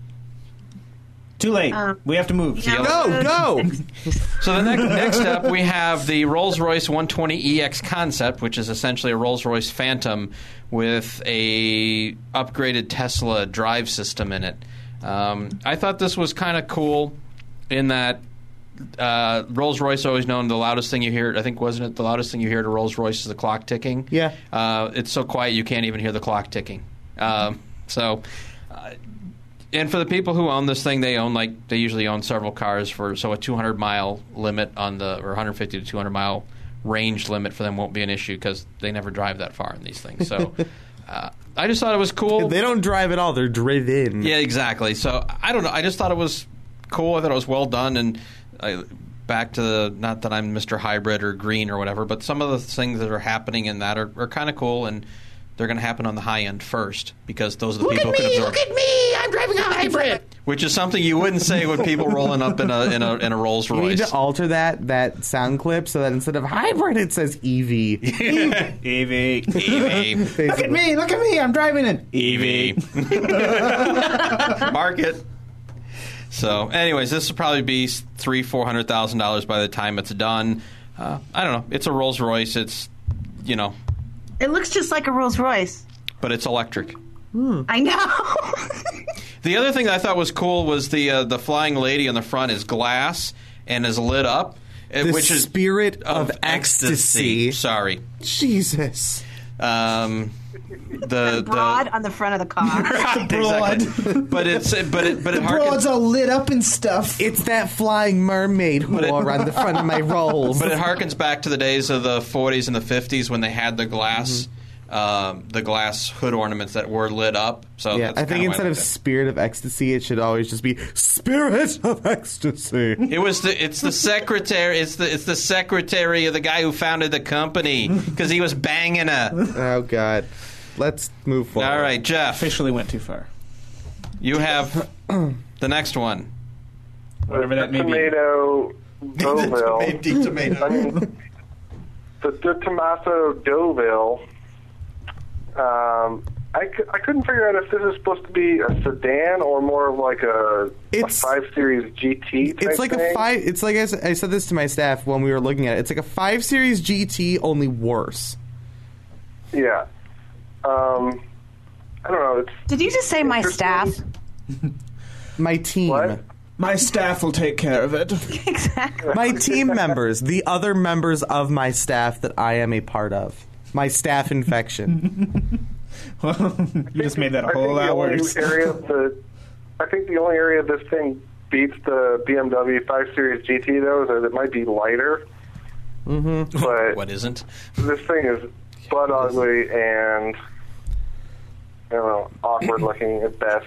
Too late. Um, we have to move. yeah. Go, go! So the next, next up, we have the Rolls-Royce one twenty E X concept, which is essentially a Rolls-Royce Phantom with a upgraded Tesla drive system in it. Um, I thought this was kind of cool in that uh, Rolls-Royce always known the loudest thing you hear. I think wasn't it the loudest thing you hear at a Rolls-Royce is the clock ticking? Yeah. Uh, it's so quiet you can't even hear the clock ticking. Um, so. Uh, And for the people who own this thing, they own like they usually own several cars for so a two hundred mile limit on the or one hundred fifty to two hundred mile range limit for them won't be an issue because they never drive that far in these things. So uh, I just thought it was cool. They don't drive at all; they're driven. Yeah, exactly. So I don't know. I just thought it was cool. I thought it was well done. And I, back to the not that I'm Mister Hybrid or Green or whatever, but some of the things that are happening in that are, are kind of cool and. They're going to happen on the high end first because those are the Look people at who me! can absorb. Look at me! I'm driving a hybrid. Which is something you wouldn't say with people rolling up in a in a in a Rolls You need Royce. to alter that that sound clip so that instead of hybrid, it says E V. E V. E V. Look at me! Look at me! I'm driving an E V. Mark it. So, anyways, this will probably be three, four hundred thousand dollars by the time it's done. Uh, I don't know. It's a Rolls Royce. It's you know, It looks just like a Rolls Royce. but it's electric. I know. The other thing that I thought was cool was the uh, the flying lady on the front is glass and is lit up, uh, The which is spirit of ecstasy. Sorry. Jesus. Um, the Broad the on the front of the car. exactly. But it's but it but it The broad's harkens, all lit up and stuff. It's that flying mermaid it- whore on the front of my rolls. but it harkens back to the days of the forties and the fifties when they had the glass um, the glass hood ornaments that were lit up. So yeah, that's I think kinda why instead I of liked it. spirit of ecstasy, it should always just be spirit of ecstasy. It was the it's the secretary it's the it's the secretary of the guy who founded the company because he was banging her. Oh God, let's move forward. All right, Jeff, Officially went too far. you have the next one. Whatever that may be. Tomato Deauville. I tomato. mean, the, the Tommaso Deauville. Um, I, c- I couldn't figure out if this is supposed to be a sedan or more of like a, It's- a five series G T type It's like thing. a five. It's like I, s- I said this to my staff when we were looking at it. It's like a five series G T, only worse. Yeah. Um, I don't know. It's Did you just say my staff? My team, What? My staff will take care of it. Exactly. my team members, the other members of my staff that I am a part of. My staff infection. Well, you just made that a I whole think the lot only worse. area of the, I think the only area this thing beats the B M W five series G T though is that it might be lighter. Mm-hmm. But What isn't? this thing is butt ugly and I don't know, awkward looking at best.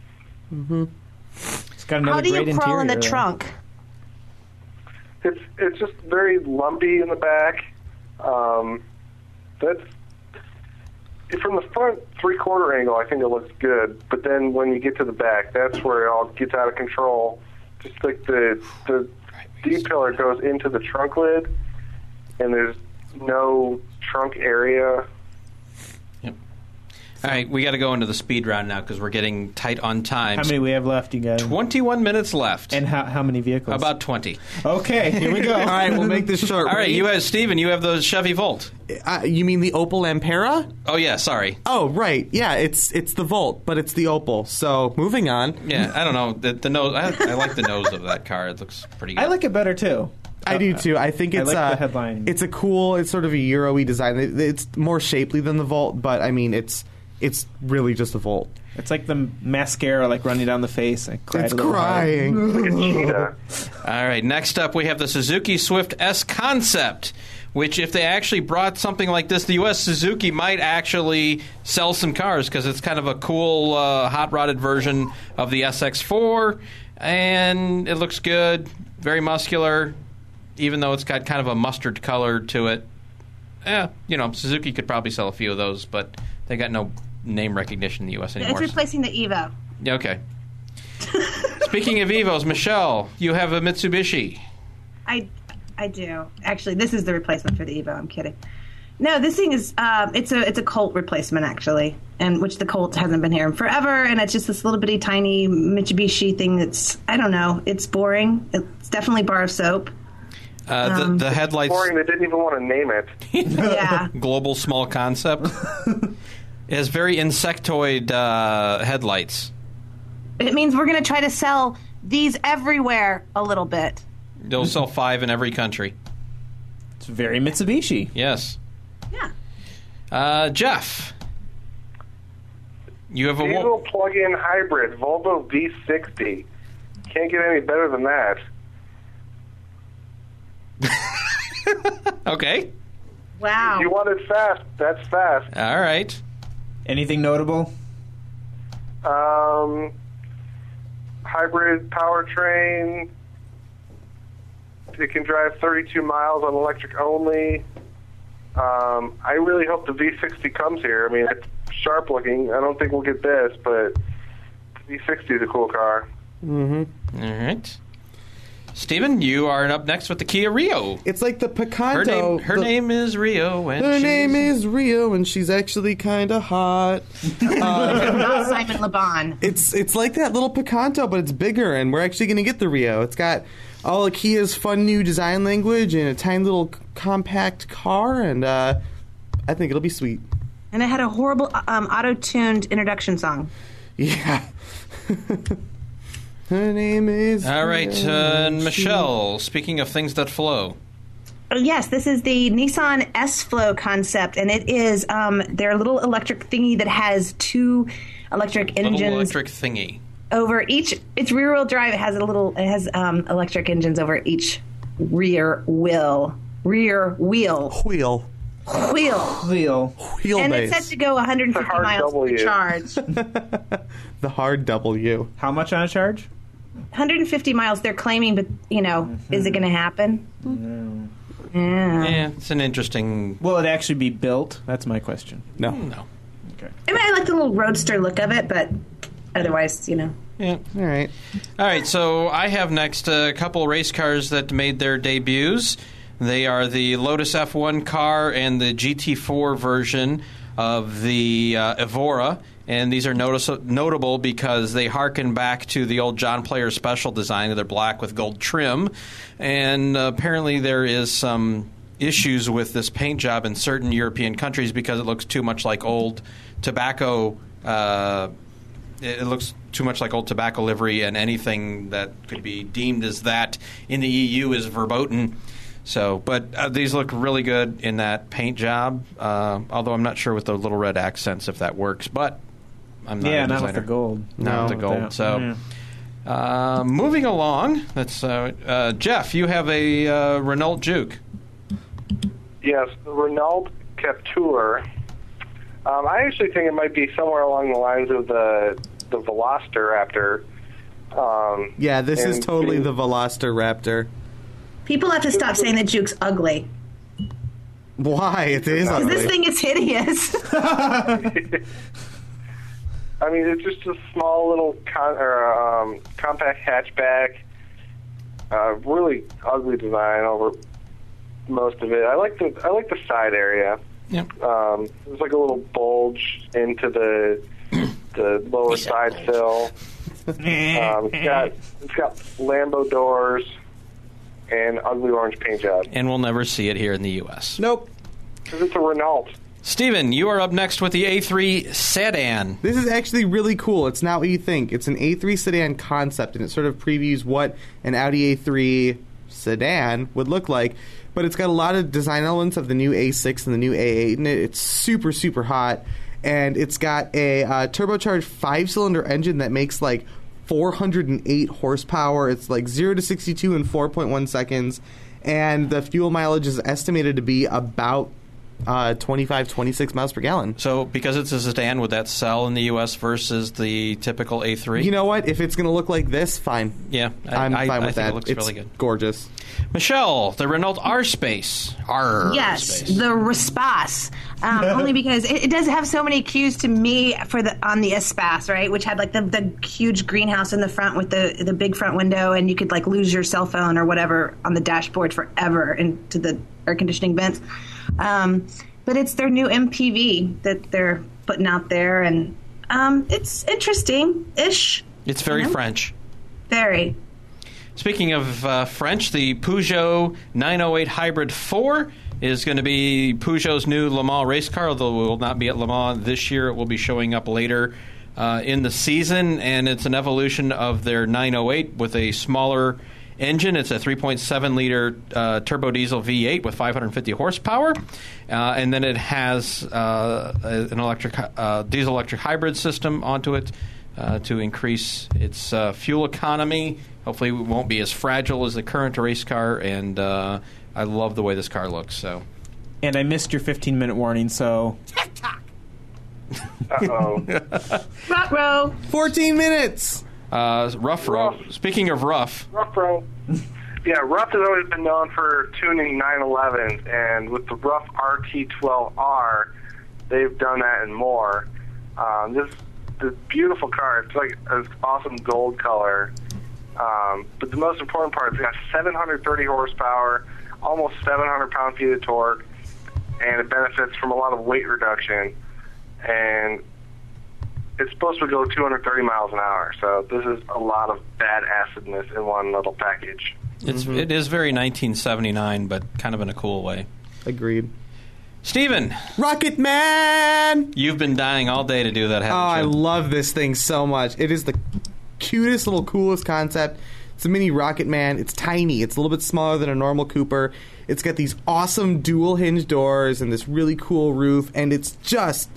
It's got another How do you great crawl in the interior, though. trunk? It's it's just very lumpy in the back. Um, that's from the front three quarter angle. I think it looks good, but then when you get to the back, that's where it all gets out of control. Just like the the D pillar goes into the trunk lid, and there's no trunk area. So. All right, we got to go into the speed round now because we're getting tight on time. How many we have left, you guys? twenty-one minutes left. And how how many vehicles? About twenty. Okay, here we go. All right, we'll make this short. All right, Ready? you have Steven, you have the Chevy Volt. Uh, you mean the Opel Ampera? Oh yeah, sorry. Oh right, yeah, it's it's the Volt, but it's the Opel. So moving on. Yeah, I don't know the, the nose. I, I like the nose of that car. It looks pretty good. I like it better too. I do too. I think I it's like uh, the headline. It's a cool. It's sort of a Euro-y design. It- It's more shapely than the Volt, but I mean, it's it's really just a Volt. It's like the mascara, like running down the face. I cried It's a little crying. Like a cheetah. All right, next up we have the Suzuki Swift S Concept, which if they actually brought something like this, the U S Suzuki might actually sell some cars because it's kind of a cool uh, hot-rodded version of the S X four, and it looks good, very muscular, even though it's got kind of a mustard color to it. Yeah, you know, Suzuki could probably sell a few of those, but they got no name recognition in the U S anymore. It's replacing the Evo. Yeah, okay. Speaking of Evos, Michelle, you have a Mitsubishi. I, I do. Actually, this is the replacement for the Evo. I'm kidding. No, this thing is um, it's a it's a Colt replacement actually, and which the Colt hasn't been here in forever, and it's just this little bitty tiny Mitsubishi thing that's I don't know. It's boring. It's definitely bar of soap. Uh, the, Um, the headlights. Boring. They didn't even want to name it. Yeah. Global small concept. It has very insectoid uh, headlights. It means we're going to try to sell these everywhere a little bit. They'll sell five in every country. It's very Mitsubishi. Yes. Yeah. Uh, Jeff, you have a Diesel wo- plug-in hybrid Volvo V sixty. Can't get any better than that. Okay. Wow. If you want it fast, that's fast. All right. Anything notable? Um, hybrid powertrain. It can drive thirty-two miles on electric only. Um, I really hope the V sixty comes here. I mean, it's sharp looking. I don't think we'll get this, but the V sixty is a cool car. Mm-hmm. All right. Steven, you are up next with the Kia Rio. It's like the Picanto. Her name, her the- name is Rio. And Her she's- name is Rio, and she's actually kind of hot. Not Simon LeBon. It's it's like that little Picanto, but it's bigger, and we're actually going to get the Rio. It's got all of Kia's fun new design language and a tiny little c- compact car, and uh, I think it'll be sweet. And it had a horrible um, auto-tuned introduction song. Yeah. Her name is... All right, uh, and Michelle, speaking of things that flow. Oh, yes, this is the Nissan S-Flow concept, and it is um, their little electric thingy that has two electric engines Little electric thingy. over each. It's rear-wheel drive. It has a little. It has um, electric engines over each rear wheel. Rear wheel. Wheel. Wheel. Wheel. Wheel And base. it's set to go one hundred fifty hard miles W. per charge. The hard W. How much on a charge? one hundred fifty miles they're claiming, but, you know, is it going to happen? No. Yeah. Yeah, it's an interesting... Will it actually be built? That's my question. No. No. Okay. I mean, I like the little roadster look of it, but otherwise, you know. Yeah. All right. All right, so I have next a couple race cars that made their debuts. They are the Lotus F one car and the G T four version of the uh, Evora. And these are notice- notable because they harken back to the old John Player Special design. They're black with gold trim. And uh, apparently there is some issues with this paint job in certain European countries because it looks too much like old tobacco. Uh, it looks too much like old tobacco livery, and anything that could be deemed as that in the E U is verboten. So, but uh, these look really good in that paint job, uh, although I'm not sure with the little red accents if that works. But I'm not Yeah, a not designer. with the gold. Not with the with gold. that. So, Yeah. uh, moving along, that's uh, uh, Jeff. You have a uh, Renault Juke. Yes, the Renault Captur. Um, I actually think it might be somewhere along the lines of the the Velociraptor. Um, Yeah, this is and totally being- the Veloster Raptor. People have to stop saying that Juke's ugly. Why? It is Because ugly. this thing is hideous. I mean, it's just a small little con- or, um, compact hatchback. Uh, really ugly design over most of it. I like the I like the side area. Yep. Um, there's like a little bulge into the the lower side fill. Um, it's got it's got Lambo doors and ugly orange paint job. And we'll never see it here in the U S. Nope. Because it's a Renault. Steven, you are up next with the A three sedan. This is actually really cool. It's not what you think. It's an A three sedan concept, and it sort of previews what an Audi A three sedan would look like. But it's got a lot of design elements of the new A six and the new A eight in it. It's super, super hot. And it's got a uh, turbocharged five-cylinder engine that makes like four hundred eight horsepower. It's like zero to sixty-two in four point one seconds. And the fuel mileage is estimated to be about uh, twenty-five, twenty-six miles per gallon. So because it's a sedan, would that sell in the U S versus the typical A three? You know what? If it's going to look like this, fine. Yeah, I, I'm I, fine I with think that. it looks it's really good. Gorgeous. Michelle, the Renault R-Space. R Yes, Space. the Respace. Um, only because it, it does have so many cues to me for the on the Espace, right? Which had like the, the huge greenhouse in the front with the the big front window, and you could like lose your cell phone or whatever on the dashboard forever into the air conditioning vents. Um, but it's their new M P V that they're putting out there, and um, it's interesting-ish. It's very you know? French. Very. Speaking of uh, French, the Peugeot nine oh eight Hybrid four is going to be Peugeot's new Le Mans race car, although it will not be at Le Mans this year. It will be showing up later uh, in the season, and it's an evolution of their nine oh eight with a smaller engine. It's a three point seven liter uh, turbo diesel V eight with five hundred fifty horsepower, uh, and then it has uh, an electric uh, diesel electric hybrid system onto it uh, to increase its uh, fuel economy. Hopefully, it won't be as fragile as the current race car, and uh, I love the way this car looks. So, and I missed your fifteen minute warning, so. Uh-oh. Rock row. fourteen minutes. Uh, rough road. Speaking of rough. Rough road. Yeah, Rough has always been known for tuning nine elevens, and with the Rough R T twelve R, they've done that and more. Um, this this beautiful car. It's like an awesome gold color. Um, but the most important part is it's got seven hundred thirty horsepower, almost seven hundred pound-feet of torque, and it benefits from a lot of weight reduction. And it's supposed to go two hundred thirty miles an hour, so this is a lot of bad acidness in one little package. It's Mm-hmm. it is very nineteen seventy-nine, but kind of in a cool way. Agreed. Steven, Rocket Man! you've been dying all day to do that, Oh, haven't I you? love this thing so much. It is the cutest little coolest concept. It's a mini Rocket Man. It's tiny. It's a little bit smaller than a normal Cooper. It's got these awesome dual hinge doors and this really cool roof, and it's just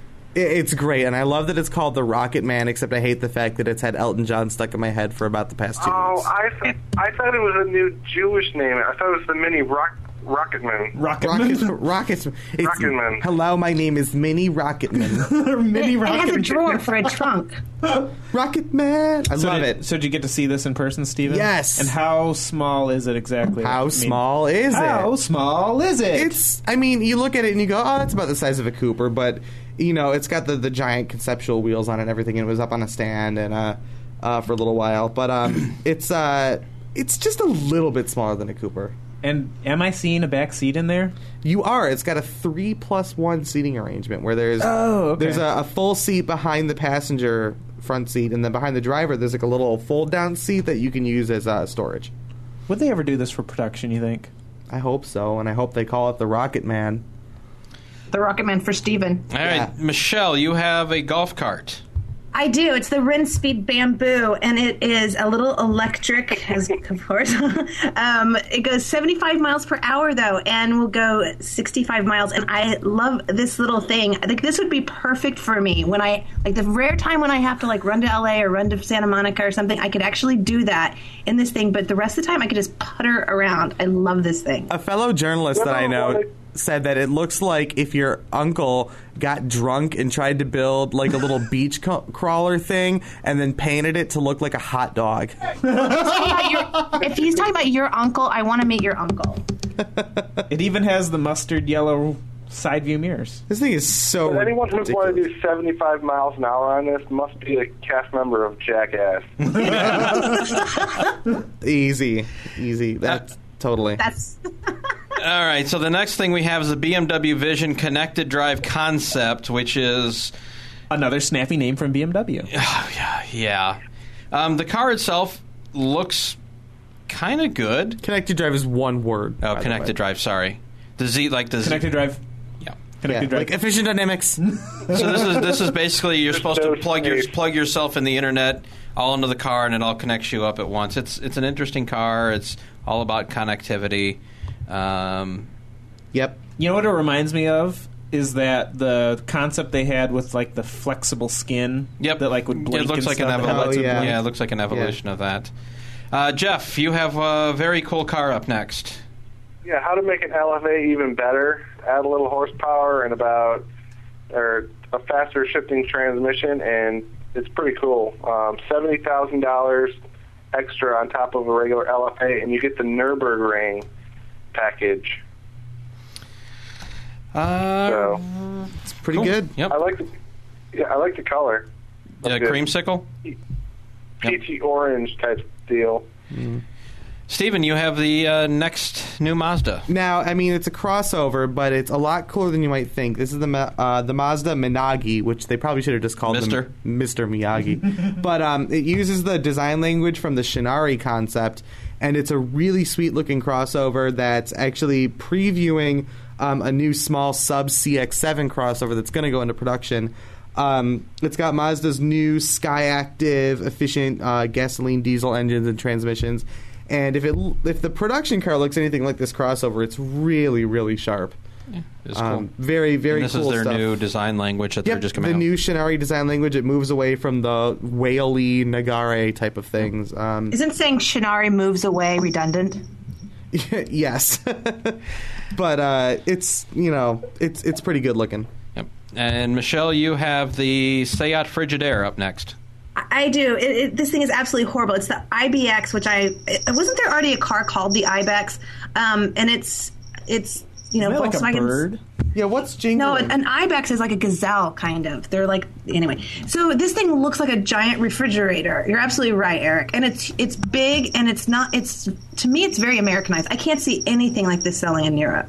it's great. And I love that it's called the Rocket Man, except I hate the fact that it's had Elton John stuck in my head for about the past two Oh, weeks. I th- I thought it was a new Jewish name. I thought it was the Mini Rock Rocketman. Rocket, Rocket, it's, Rocketman. Hello, my name is Mini Rocketman. Mini It has a Rocket. drawer for a trunk. Rocket Man. I So love did, it. So did you get to see this in person, Steven? Yes. And how small is it exactly? How I mean, small is it? How small is it? It's, I mean, you look at it and you go, oh, that's about the size of a Cooper, but, you know, it's got the, the giant conceptual wheels on it and everything, and it was up on a stand and uh, uh, for a little while. But um, it's uh, it's just a little bit smaller than a Cooper. And am I seeing a back seat in there? You are. It's got a three plus one seating arrangement where there's Oh, okay. there's a, a full seat behind the passenger front seat, and then behind the driver there's like a little fold down seat that you can use as uh, storage. Would they ever do this for production, you think? I hope so, and I hope they call it the Rocket Man. The Rocket Man for Steven. All right, Yeah. Michelle, you have a golf cart. I do. It's the Rinspeed Bamboo, and it is a little electric, as of course. um, it goes seventy-five miles per hour, though, and will go sixty-five miles. And I love this little thing. I think this would be perfect for me when I, like, the rare time when I have to, like, run to L A or run to Santa Monica or something. I could actually do that in this thing, but the rest of the time I could just putter around. I love this thing. A fellow journalist that I know said that it looks like if your uncle got drunk and tried to build like a little beach co- crawler thing and then painted it to look like a hot dog. If he's talking about your uncle, I want to meet your uncle. It even has the mustard yellow side view mirrors. This thing is so But anyone who's ridiculous. want to do seventy-five miles an hour on this must be a cast member of Jackass. Easy, easy. That's totally. That's All right, so the next thing we have is the B M W Vision Connected Drive Concept, which is... Another snappy name from B M W. Oh, yeah, yeah. Um, the car itself looks kind of good. Connected Drive is one word. Oh, Connected Drive, sorry. The Z, like the Z... Connected Drive. Yeah. Connected yeah, Drive. like efficient dynamics. So this is this is basically you're supposed to plug your plug yourself in the internet all into the car, and it all connects you up at once. It's it's an interesting car. It's all about connectivity. Um, yep. You know what it reminds me of is that the concept they had with like the flexible skin. Yep. That like would blink. It looks and like an stuff. evolution. Oh, yeah. yeah, it looks like an evolution yeah. of that. Uh, Jeff, you have a very cool car up next. Yeah, how to make an L F A even better. Add a little horsepower and about or a faster shifting transmission, and it's pretty cool. Um, seventy thousand dollars extra on top of a regular L F A, and you get the Nürburgring package. Uh, so it's pretty cool. good. Yep. I like the yeah, I like the color. Yeah, creamsicle. Peachy yep. orange type deal. Mm. Steven, you have the uh, next new Mazda. Now, I mean, it's a crossover, but it's a lot cooler than you might think. This is the uh, the Mazda Minagi, which they probably should have just called Mister them Mister Miyagi. But um, it uses the design language from the Shinari concept, and it's a really sweet-looking crossover that's actually previewing um, a new small sub C X seven crossover that's going to go into production. Um, it's got Mazda's new Skyactiv efficient uh, gasoline diesel engines and transmissions. And if it if the production car looks anything like this crossover, it's really, really sharp. Yeah, it's cool. Um, very, very and this cool is their stuff. new design language that yep, they're just coming the out. new Shinari design language. It moves away from the whaley, nagare type of things. Um, Isn't saying Shinari moves away redundant? yes. But uh, it's, you know, it's it's pretty good looking. Yep. And Michelle, you have the Seat Frigidaire up next. I do. It, it, this thing is absolutely horrible. It's the I B X, which I it, wasn't there already a car called the I B E X, um, and it's it's you know Isn't that like a Volkswagen's. bird? Yeah, what's jingling? No, an, an I B E X is like a gazelle, kind of. They're like anyway. So this thing looks like a giant refrigerator. You're absolutely right, Eric. And it's it's big, and it's not. It's to me, it's very Americanized. I can't see anything like this selling in Europe.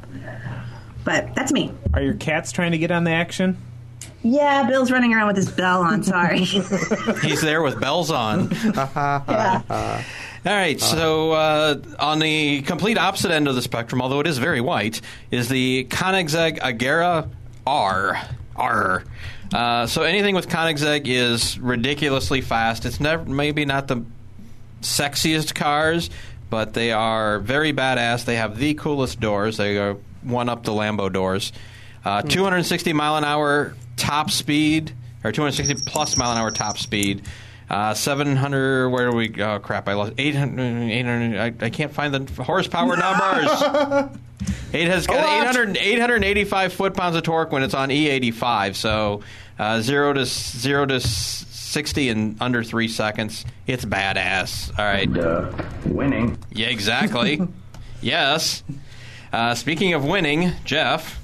But that's me. Are your cats trying to get on the action? Yeah, Bill's running around with his bell on. Sorry. He's there with bells on. yeah. All right, so uh, on the complete opposite end of the spectrum, although it is very white, is the Koenigsegg Agera R. R. Uh, so anything with Koenigsegg is ridiculously fast. It's never maybe not the sexiest cars, but they are very badass. They have the coolest doors. They are one up the Lambo doors. Uh, two hundred sixty mile an hour top speed, or two hundred sixty plus mile an hour top speed. Uh, seven hundred, where do we, oh crap, I lost, eight hundred, eight hundred I, I can't find the horsepower numbers. It has got eight hundred, eight hundred eighty-five foot-pounds of torque when it's on E eighty-five, so uh, zero to zero to sixty in under three seconds. It's badass. All right. Duh. Winning. Yeah, exactly. Yes. Uh, speaking of winning, Jeff.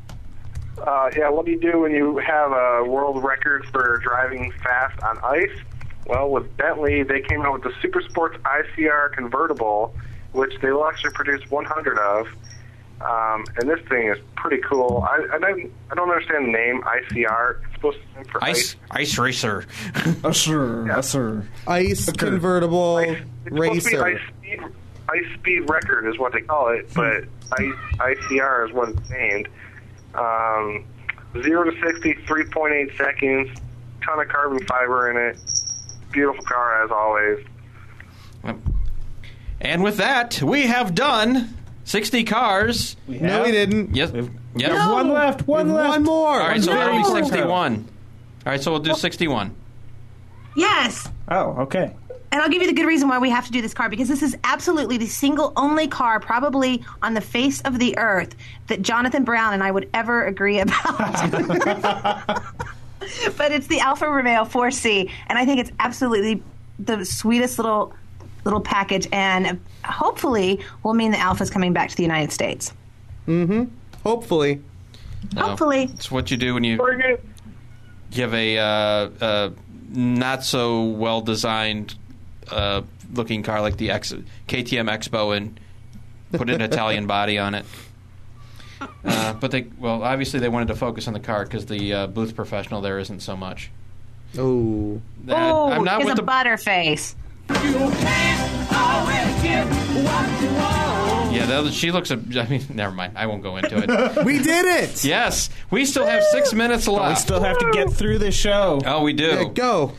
Uh, yeah, what do you do when you have a world record for driving fast on ice? Well, with Bentley, they came out with the Super Sports I C R convertible, which they will actually produce one hundred of. Um, and this thing is pretty cool. I, I don't I don't understand the name I C R. It's supposed to stand for Ice Ice, Ice Racer. Oh, sure. Yeah. Yes, sir. Ice convertible Ice, it's supposed to be racer. Ice Speed, Ice Speed Record is what they call it, but Ice I C R is what it's named. Um, zero to sixty, three point eight seconds. Ton of carbon fiber in it. Beautiful car as always. And with that, we have done sixty cars. We No, we didn't. Yes. We've- Yes. There's one left. One We have left. One more. All right, so One that'll be more. sixty-one. All right, so we'll do sixty-one. Yes. Oh, okay. And I'll give you the good reason why we have to do this car, because this is absolutely the single only car probably on the face of the earth that Jonathan Brown and I would ever agree about. But it's the Alfa Romeo four C, and I think it's absolutely the sweetest little little package, and hopefully will mean the Alfa's coming back to the United States. Mm-hmm. Hopefully. No, Hopefully. it's what you do when you Very good. give a uh, uh, not so well designed uh, looking car like the X- K T M Expo and put an Italian body on it. Uh, but they, well, obviously they wanted to focus on the car because the uh, booth professional there isn't so much. Oh, That- Oh, I'm not he's with a the butterface. Yeah, that, she looks. A, I mean, never mind. I won't go into it. we did it! Yes, we still have six minutes We left. still have to get through this show. Oh, we do. Yeah, go.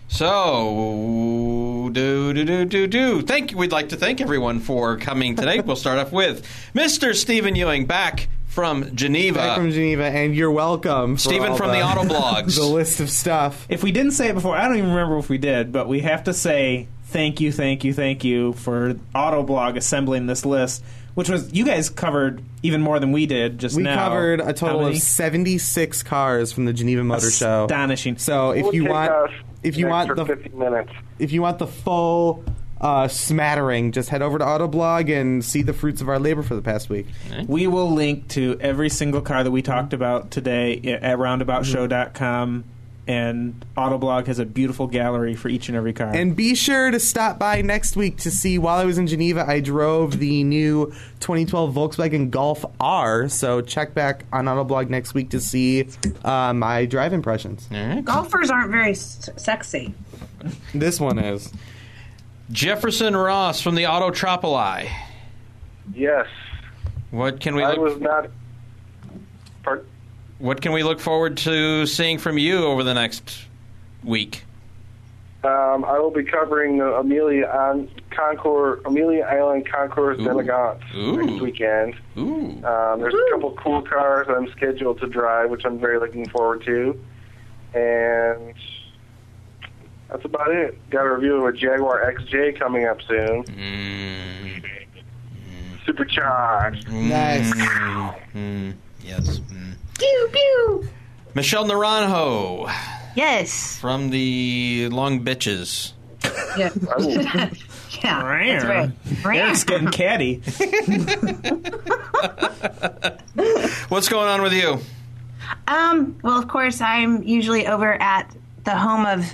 So, do, do, do, do, do. Thank you. We'd like to thank everyone for coming today. We'll start off with Mister Stephen Ewing back from Geneva. Back from Geneva, and you're welcome. for Stephen all from the Autoblogs. The list of stuff. If we didn't say it before, I don't even remember if we did, but we have to say thank you, thank you, thank you for Autoblog assembling this list, which was, you guys covered even more than we did just We now. covered a How total many? of seventy-six cars from the Geneva Motor Show. Astonishing. So if It would you take want, us if you an want extra the, fifty minutes. if you want the full uh, smattering, just head over to Autoblog and see the fruits of our labor for the past week. We will link to every single car that we talked about today at roundabout show dot com, and Autoblog has a beautiful gallery for each and every car. And be sure to stop by next week to see, while I was in Geneva, I drove the new twenty twelve Volkswagen Golf R, so check back on Autoblog next week to see uh, my drive impressions. All right. Golfers aren't very s- sexy. This one is. Jefferson Ross from the Autotropoli. Yes. What can we I look? was not. Pardon? What can we look forward to seeing from you over the next week? Um, I will be covering the Amelia on Concours, Amelia Island Concours d'Elegance Ooh. next weekend. Ooh. Um, there's a couple cool cars I'm scheduled to drive, which I'm very looking forward to. And that's about it. Got a review of a Jaguar X J coming up soon. Mm. Supercharged. Nice. Mm. Yes. Mm. Pew pew. Michelle Naranjo Yes. from the Long Bitches. Yeah. Oh. yeah. That's right. Eric's getting catty. What's going on with you? Um, well, of course, I'm usually over at the home of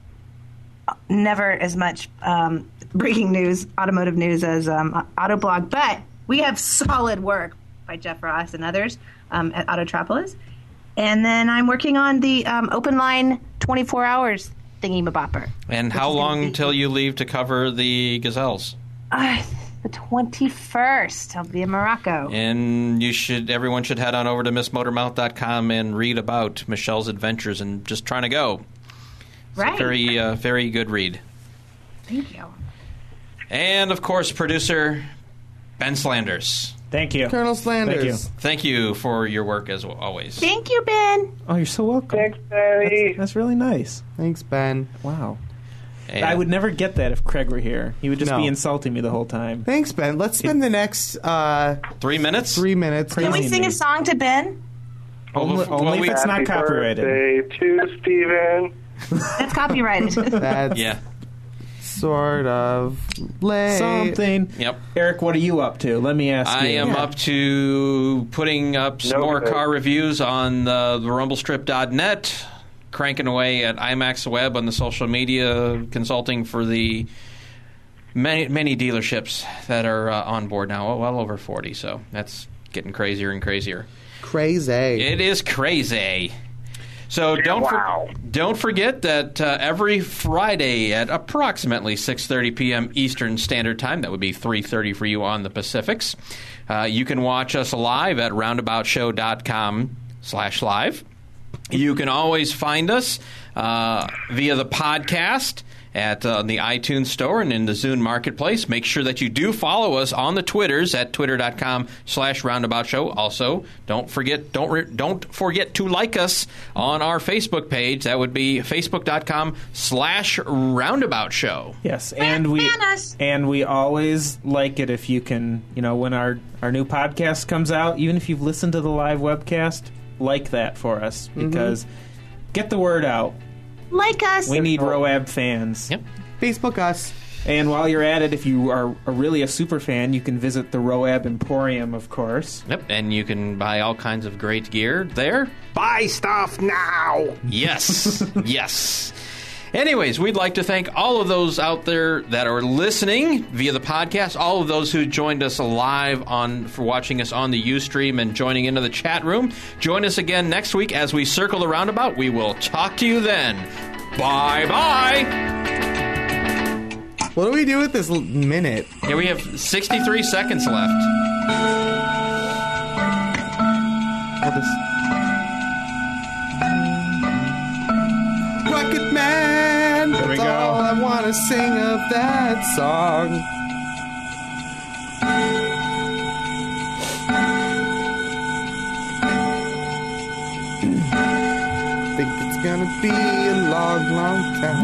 never as much um, breaking news, automotive news as um, Autoblog, but we have solid work by Jeff Ross and others um, at Autotropolis. And then I'm working on the um, open line twenty-four hours thingy-mabopper. And how long till you leave to cover the Gazelles? Uh, the twenty-first. I'll be in Morocco. And you should, everyone should head on over to miss motor mouth dot com and read about Michelle's adventures and just trying to go. It's Right. a very, uh, very good read. Thank you. And, of course, producer Ben Slanders. Thank you. Colonel Slanders. Thank you. Thank you for your work as always. Thank you, Ben. Oh, you're so welcome. Thanks, Daddy. That's, that's really nice. Thanks, Ben. Wow. And I would never get that if Craig were here. He would just No. be insulting me the whole time. Thanks, Ben. Let's spend the next uh, Three minutes? three minutes. Can we Crazy sing a news. song to Ben? Only, well, only we- if it's not Happy copyrighted. birthday to Steven. That's copyrighted. That's Yeah. sort of late. Something. Yep. Eric, what are you up to? Let me ask I you. am Yeah. up to putting up some No more good. car reviews on the, the rumble strip dot net, cranking away at IMAX Web on the social media, consulting for the many many dealerships that are uh, on board now, well over forty, so that's getting crazier and crazier. Crazy. It is crazy. So don't for- wow. don't forget that uh, every Friday at approximately six thirty p.m. Eastern Standard Time, that would be three thirty for you on the Pacifics, uh, you can watch us live at roundabout show dot com slash live. You can always find us uh, via the podcast at uh, the iTunes Store and in the Zune Marketplace. Make sure that you do follow us on the Twitters at twitter dot com slash roundabout show. Also, don't forget don't re- don't forget to like us on our Facebook page. That would be facebook dot com slash roundabout show. Yes, and we Bananas. and we always like it if you can, you know, when our our new podcast comes out, even if you've listened to the live webcast, like that for us because get the word out. Like us. We need Roab fans. Yep. Facebook us. And while you're at it, if you are, are really a super fan, you can visit the Roab Emporium, of course. Yep, and you can buy all kinds of great gear there. Buy stuff now. Yes, yes. Anyways, we'd like to thank all of those out there that are listening via the podcast, all of those who joined us live on for watching us on the Ustream and joining into the chat room. Join us again next week as we circle the roundabout. We will talk to you then. Bye-bye. What do we do with this l- minute? Yeah, we have sixty-three seconds left. I'll just... Rocket Man! There we That's go. all I want to sing of that song. Think it's gonna be a long, long time.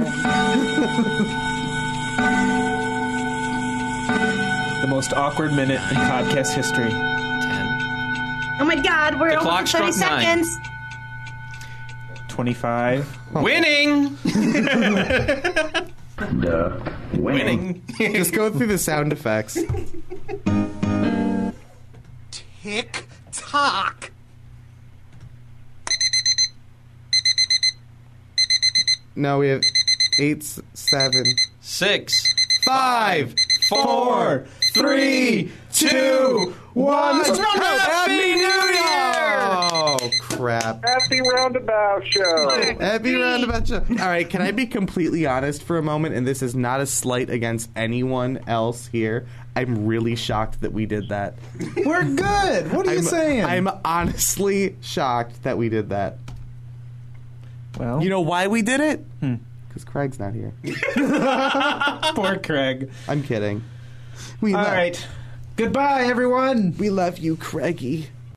The most awkward minute in podcast history. ten. Oh my God, we're The over clock thirty struck nine. seconds. twenty-five. Winning! Duh. Winning. Winning. Just go through the sound effects. Tick tock. No, we have eight, s- seven, Six. five, Four, three, two, one. Let's round up. Happy New Year! Oh, crap. Happy Roundabout Show. Happy roundabout show. All right, can I be completely honest for a moment? And this is not a slight against anyone else here. I'm really shocked that we did that. We're good. What are you I'm, saying? I'm honestly shocked that we did that. well, You know why we did it? Because Craig's not here. poor Craig. I'm kidding. We All love, right. Goodbye, everyone. We love you, Craigie.